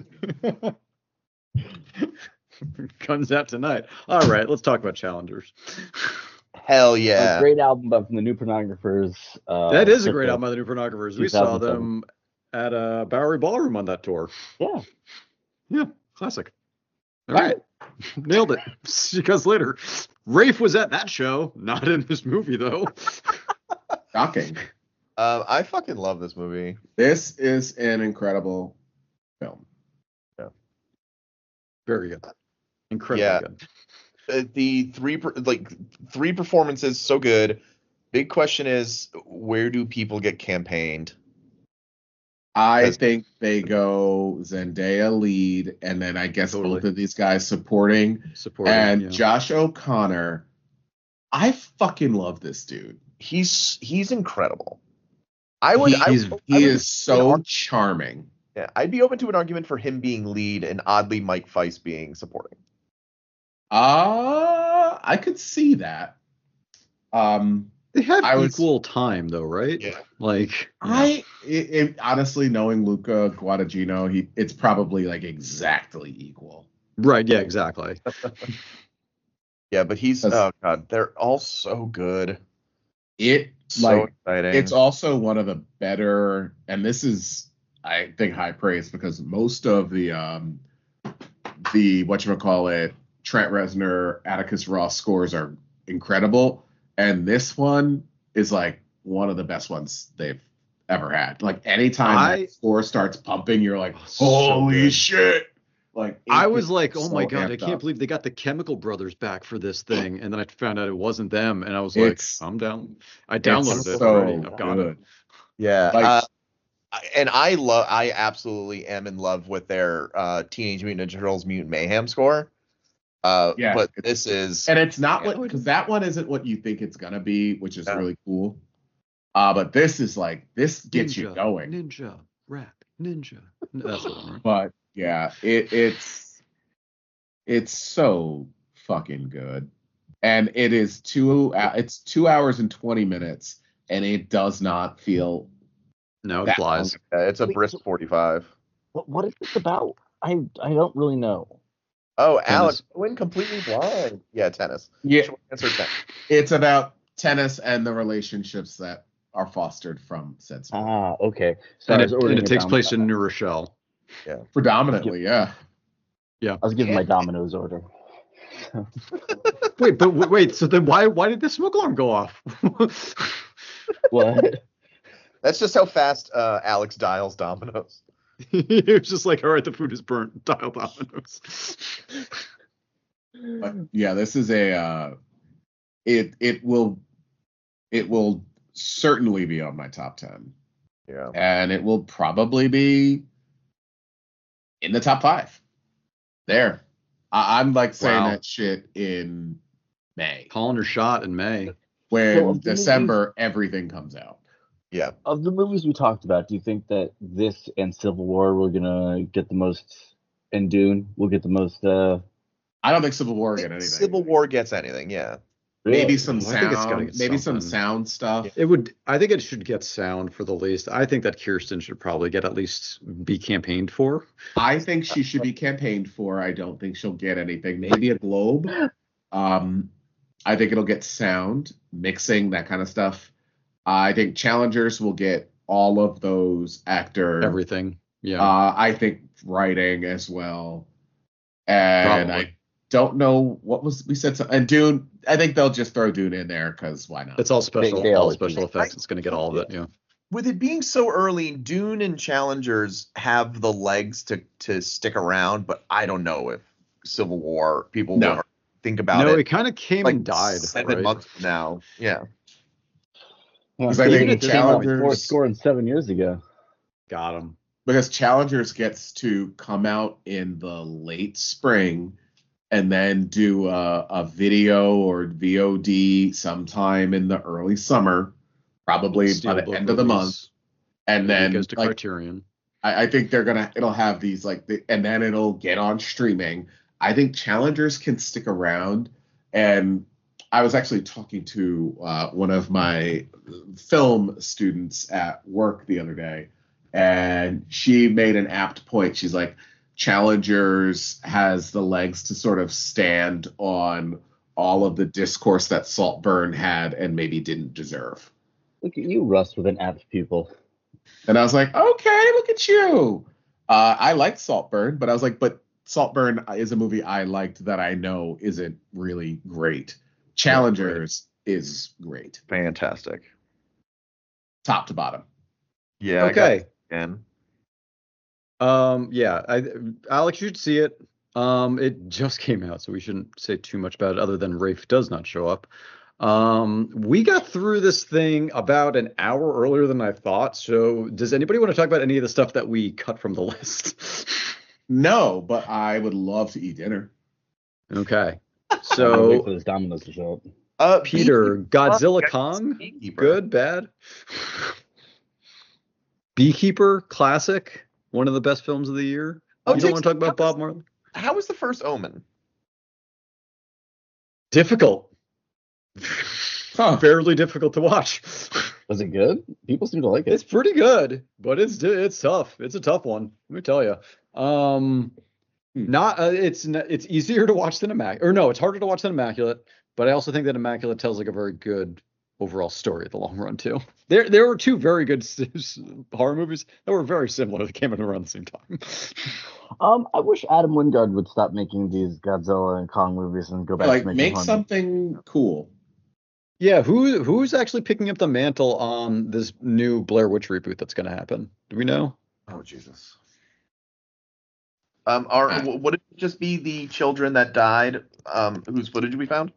Comes out tonight. All right, let's talk about Challengers. Hell A yeah. great album by from the New Pornographers. Uh, that is a hit great the- album by the New Pornographers. We saw two thousand seven. them at uh, Bowery Ballroom on that tour. Yeah. Yeah, classic. All right, nailed it. Because later, Rafe was at that show, not in this movie though. Shocking. Um, I fucking love this movie. This is an incredible film. Very good. Incredibly Yeah. good. Uh, the three per- like three performances so good. Big question is, where do people get campaigned? I That's- think they go Zendaya lead, and then I guess Totally. both of these guys supporting. Supporting. and yeah. Josh O'Connor. I fucking love this dude. He's he's incredible. I would. I, He's, I he would is be so an charming. Yeah, I'd be open to an argument for him being lead and oddly Mike Feist being supporting. Uh, I could see that. Um, They have I was- equal time though, right? Yeah. Like I it, it, honestly, knowing Luca Guadagnino, he it's probably like exactly equal. right, yeah, exactly. Yeah, but he's That's- oh god, they're all so good, It so like exciting. it's also one of the better, and this is I think high praise because most of the um the whatchamacallit Trent Reznor, Atticus Ross scores are incredible, and this one is like one of the best ones they've ever had. Like anytime I- that score starts pumping, you're like, Oh, so holy good. shit! Like it I was gets like, oh my so god, I amped can't up. believe they got the Chemical Brothers back for this thing, and then I found out it wasn't them, and I was It's- like, I'm down. I It's downloaded it so already. I've got good. it. yeah, Like- uh, I- and I love, I absolutely am in love with their uh, Teenage Mutant Ninja Turtles Mutant Mayhem score. Uh, Yeah, but it's- this is And it's not Yeah. what because that one isn't what you think it's gonna be, which is Yeah. really cool. Uh, but this is like this gets you Ninja, going. Ninja, rap, ninja. That's the one, right? But yeah, it it's it's so fucking good, and it is two. hou- It's two hours and twenty minutes, and it does not feel No, it that flies. yeah, it's a Wait, brisk so- forty-five. What what is this about? I I don't really know. Oh, Tennis. Alex, went completely blind. Yeah, tennis. Yeah, Short answer tennis. it's about tennis and the relationships that are fostered from said sport. Ah, okay. So And I it, was and ordering it a takes Dom- place in New Rochelle. Predominantly, yeah. I was giving my Domino's order. Wait, but w- wait. So then why why did the smoke alarm go off? What? That's just how fast uh, Alex dials dominoes. It was just like, all right, the food is burnt. Dial Domino's. But yeah, this is a uh, it it will it will certainly be on my top ten, Yeah. and it will probably be in the top five. There, I, I'm like saying Wow. that shit in May, Calling her shot in May. when So, of the December everything comes out. Yeah. Of the movies we talked about, do you think that this and Civil War we're gonna get the most, and Dune will get the most? Uh, I don't think Civil War I will think get anything. Civil War gets anything. Yeah. maybe really? some Well, I think it's gotta sound, get maybe some something. sound stuff. It would. I think it should get sound for the least. I think that Kirsten should probably get at least be campaigned for. I think she should be campaigned for. I don't think she'll get anything. Maybe a Globe. Um, I think it'll get sound, mixing, that kind of stuff. I think Challengers will get all of those actor. Everything. Yeah. Uh, I think writing as well. And Probably. I don't know what was we said. So, and Dune. I think they'll just throw Dune in there because why not? it's all special. they all always special do. effects. It's going to get all of it. Yeah. With it being so early, Dune and Challengers have the legs to to stick around, but I don't know if Civil War people No. will think about No, it. it kind of came like and died. seven right? months from now. Yeah. Yeah, Because I even think it came out Challengers- before scoring seven years ago. Got him. Because Challengers gets to come out in the late spring and then do a, a video or V O D sometime in the early summer, probably by the Steelbook end of the month. release. And Maybe it then goes to like, Criterion. I, I think they're gonna it'll have these like the, and then it'll get on streaming. I think Challengers can stick around. And I was actually talking to uh, one of my film students at work the other day, and she made an apt point. She's like, Challengers has the legs to sort of stand on all of the discourse that Saltburn had and maybe didn't deserve. Look at you, Russ, with an apt pupil. And I was like, okay, look at you. Uh, I liked Saltburn, but I was like, but Saltburn is a movie I liked that I know isn't really great. Challengers is great. Fantastic. top to bottom. Yeah. Okay. And Um, yeah, I, Alex, you should see it. Um, it just came out, so we shouldn't say too much about it other than Rafe does not show up. Um, we got through this thing about an hour earlier than I thought. So does anybody want to talk about any of the stuff that we cut from the list? No, but I would love to eat dinner. Okay. I'll wait So for this Domino's to show up. uh, Peter, Beekeeper- Godzilla uh, Kong, Beekeeper. good, bad. Beekeeper, classic, one of the best films of the year. Oh, you don't Jake, want to talk about how was- Bob Marley? How was the first Omen? Difficult. Huh. Fairly difficult to watch. Was it good? People seem to like it. It's pretty good, but it's it's tough. It's a tough one. Let me tell you. Um, Hmm. not uh, it's n- it's easier to watch than Immaculate, or no, it's harder to watch than Immaculate. But I also think that Immaculate tells like a very good overall story in the long run too. There there were two very good s- s- horror movies that were very similar that came out around the same time. Um, I wish Adam Wingard would stop making these Godzilla and Kong movies and go back Like to making make horror something cool. Yeah, who who's actually picking up the mantle on this new Blair Witch reboot that's going to happen? Do we know? Oh Jesus. Um, are Ah. w- would it just be the children that died? Um, whose footage we found?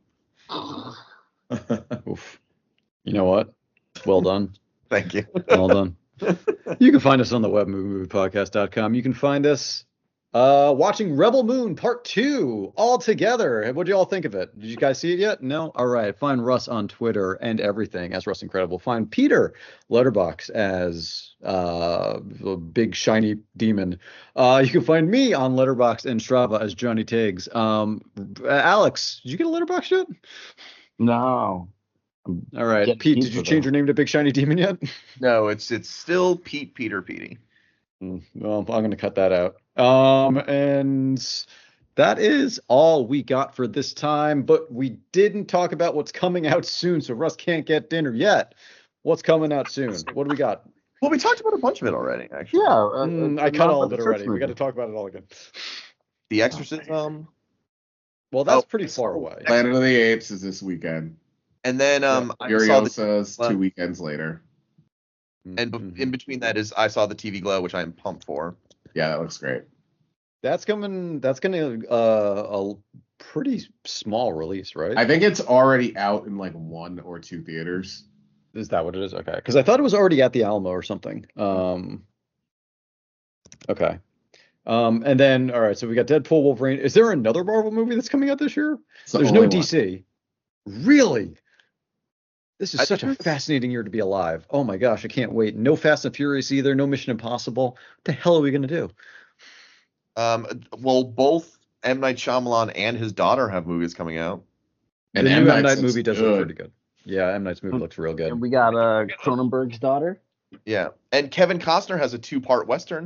Oof. You know what? Well done. Thank you. Well done. You can find us on the web movie movie podcast dot com. You can find us uh, watching Rebel Moon Part two all together. What do you all think of it? Did you guys see it yet? No? All right. Find Russ on Twitter and everything as Russ Incredible. Find Peter Letterbox as uh, a big shiny demon. Uh, you can find me on Letterbox and Strava as Johnny Tiggs. Um, Alex, did you get a Letterbox yet? No. All right. Getting Pete, did deeper, you change though. your name to Big Shiny Demon yet? No, it's it's still Pete Peter Petey. Mm, Well, I'm going to cut that out. Um, and that is all we got for this time, but we didn't talk about what's coming out soon, so Russ can't get dinner yet. What's coming out soon? What do we got? Well, we talked about a bunch of it already, actually. Yeah. Uh, Mm, uh, I cut not all about of it the already. church We got to movie. talk about it all again. The Exorcism, Well, that's Oh, pretty far away. Planet of the Apes is this weekend. and then um, I saw the Furiosa's well- two weekends later. and Mhm. be- in between that is I saw the T V Glow, which I am pumped for. Yeah, that looks great. That's coming. That's going to uh, a pretty small release, right? I think it's already out in like one or two theaters. Is that what it is? Okay. Because I thought it was already at the Alamo or something. Um, okay. Um, and then, all right, so we got Deadpool, Wolverine. Is there another Marvel movie that's coming out this year? It's the There's no only D one. C. Really? This is I such think a it's- fascinating year to be alive. Oh my gosh, I can't wait. No Fast and Furious either. No Mission Impossible. What the hell are we going to do? Um, well, both M Night Shyamalan and his daughter have movies coming out. And the M. new M. Night's Night movie looks does look good. pretty good. Yeah, M. Night's movie looks real good. And we got uh, Cronenberg's daughter. Yeah, and Kevin Costner has a two-part western.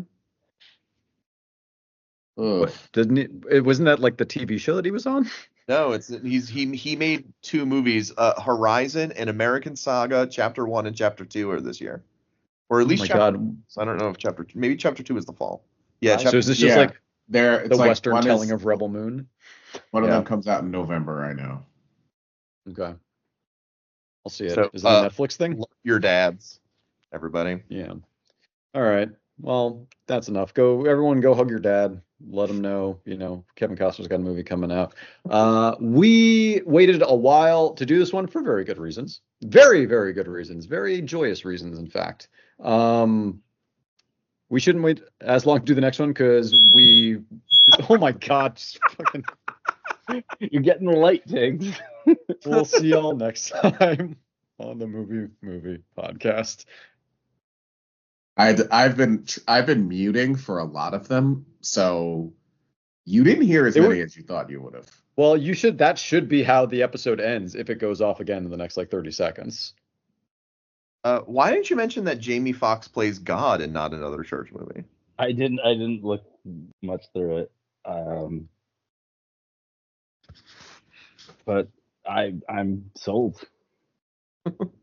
Ugh. What, didn't it, it? Wasn't that like the T V show that he was on? No, it's he's he he made two movies, uh, Horizon and American Saga, Chapter One and Chapter Two are this year, or at Oh least my chapter, god. I don't know if Chapter Two, maybe Chapter Two is the fall. Yeah, So chapter, So is this just Yeah. like There, it's the like Western one telling is, of Rebel Moon? one of Yeah. them comes out in November. I know. Okay. I'll see it. So, Is it a uh, Netflix thing? Love Your Dads, everybody. Yeah. All right. Well, that's enough. Go, everyone, go hug your dad. Let him know, you know, Kevin Costner's got a movie coming out. Uh, we waited a while to do this one for very good reasons. Very, very good reasons. Very joyous reasons, in fact. Um, we shouldn't wait as long to do the next one because we. Oh my God! Just fucking, You're getting the light, Tiggs. we'll see y'all next time on the Movie Movie Podcast. I I've been I've been muting for a lot of them, so you didn't hear as They were- many as you thought you would have. Well, you should. That should be how the episode ends if it goes off again in the next like thirty seconds. Uh, why didn't you mention that Jamie Foxx plays God and not another church movie? I didn't. I didn't look much through it. Um, but I I'm sold.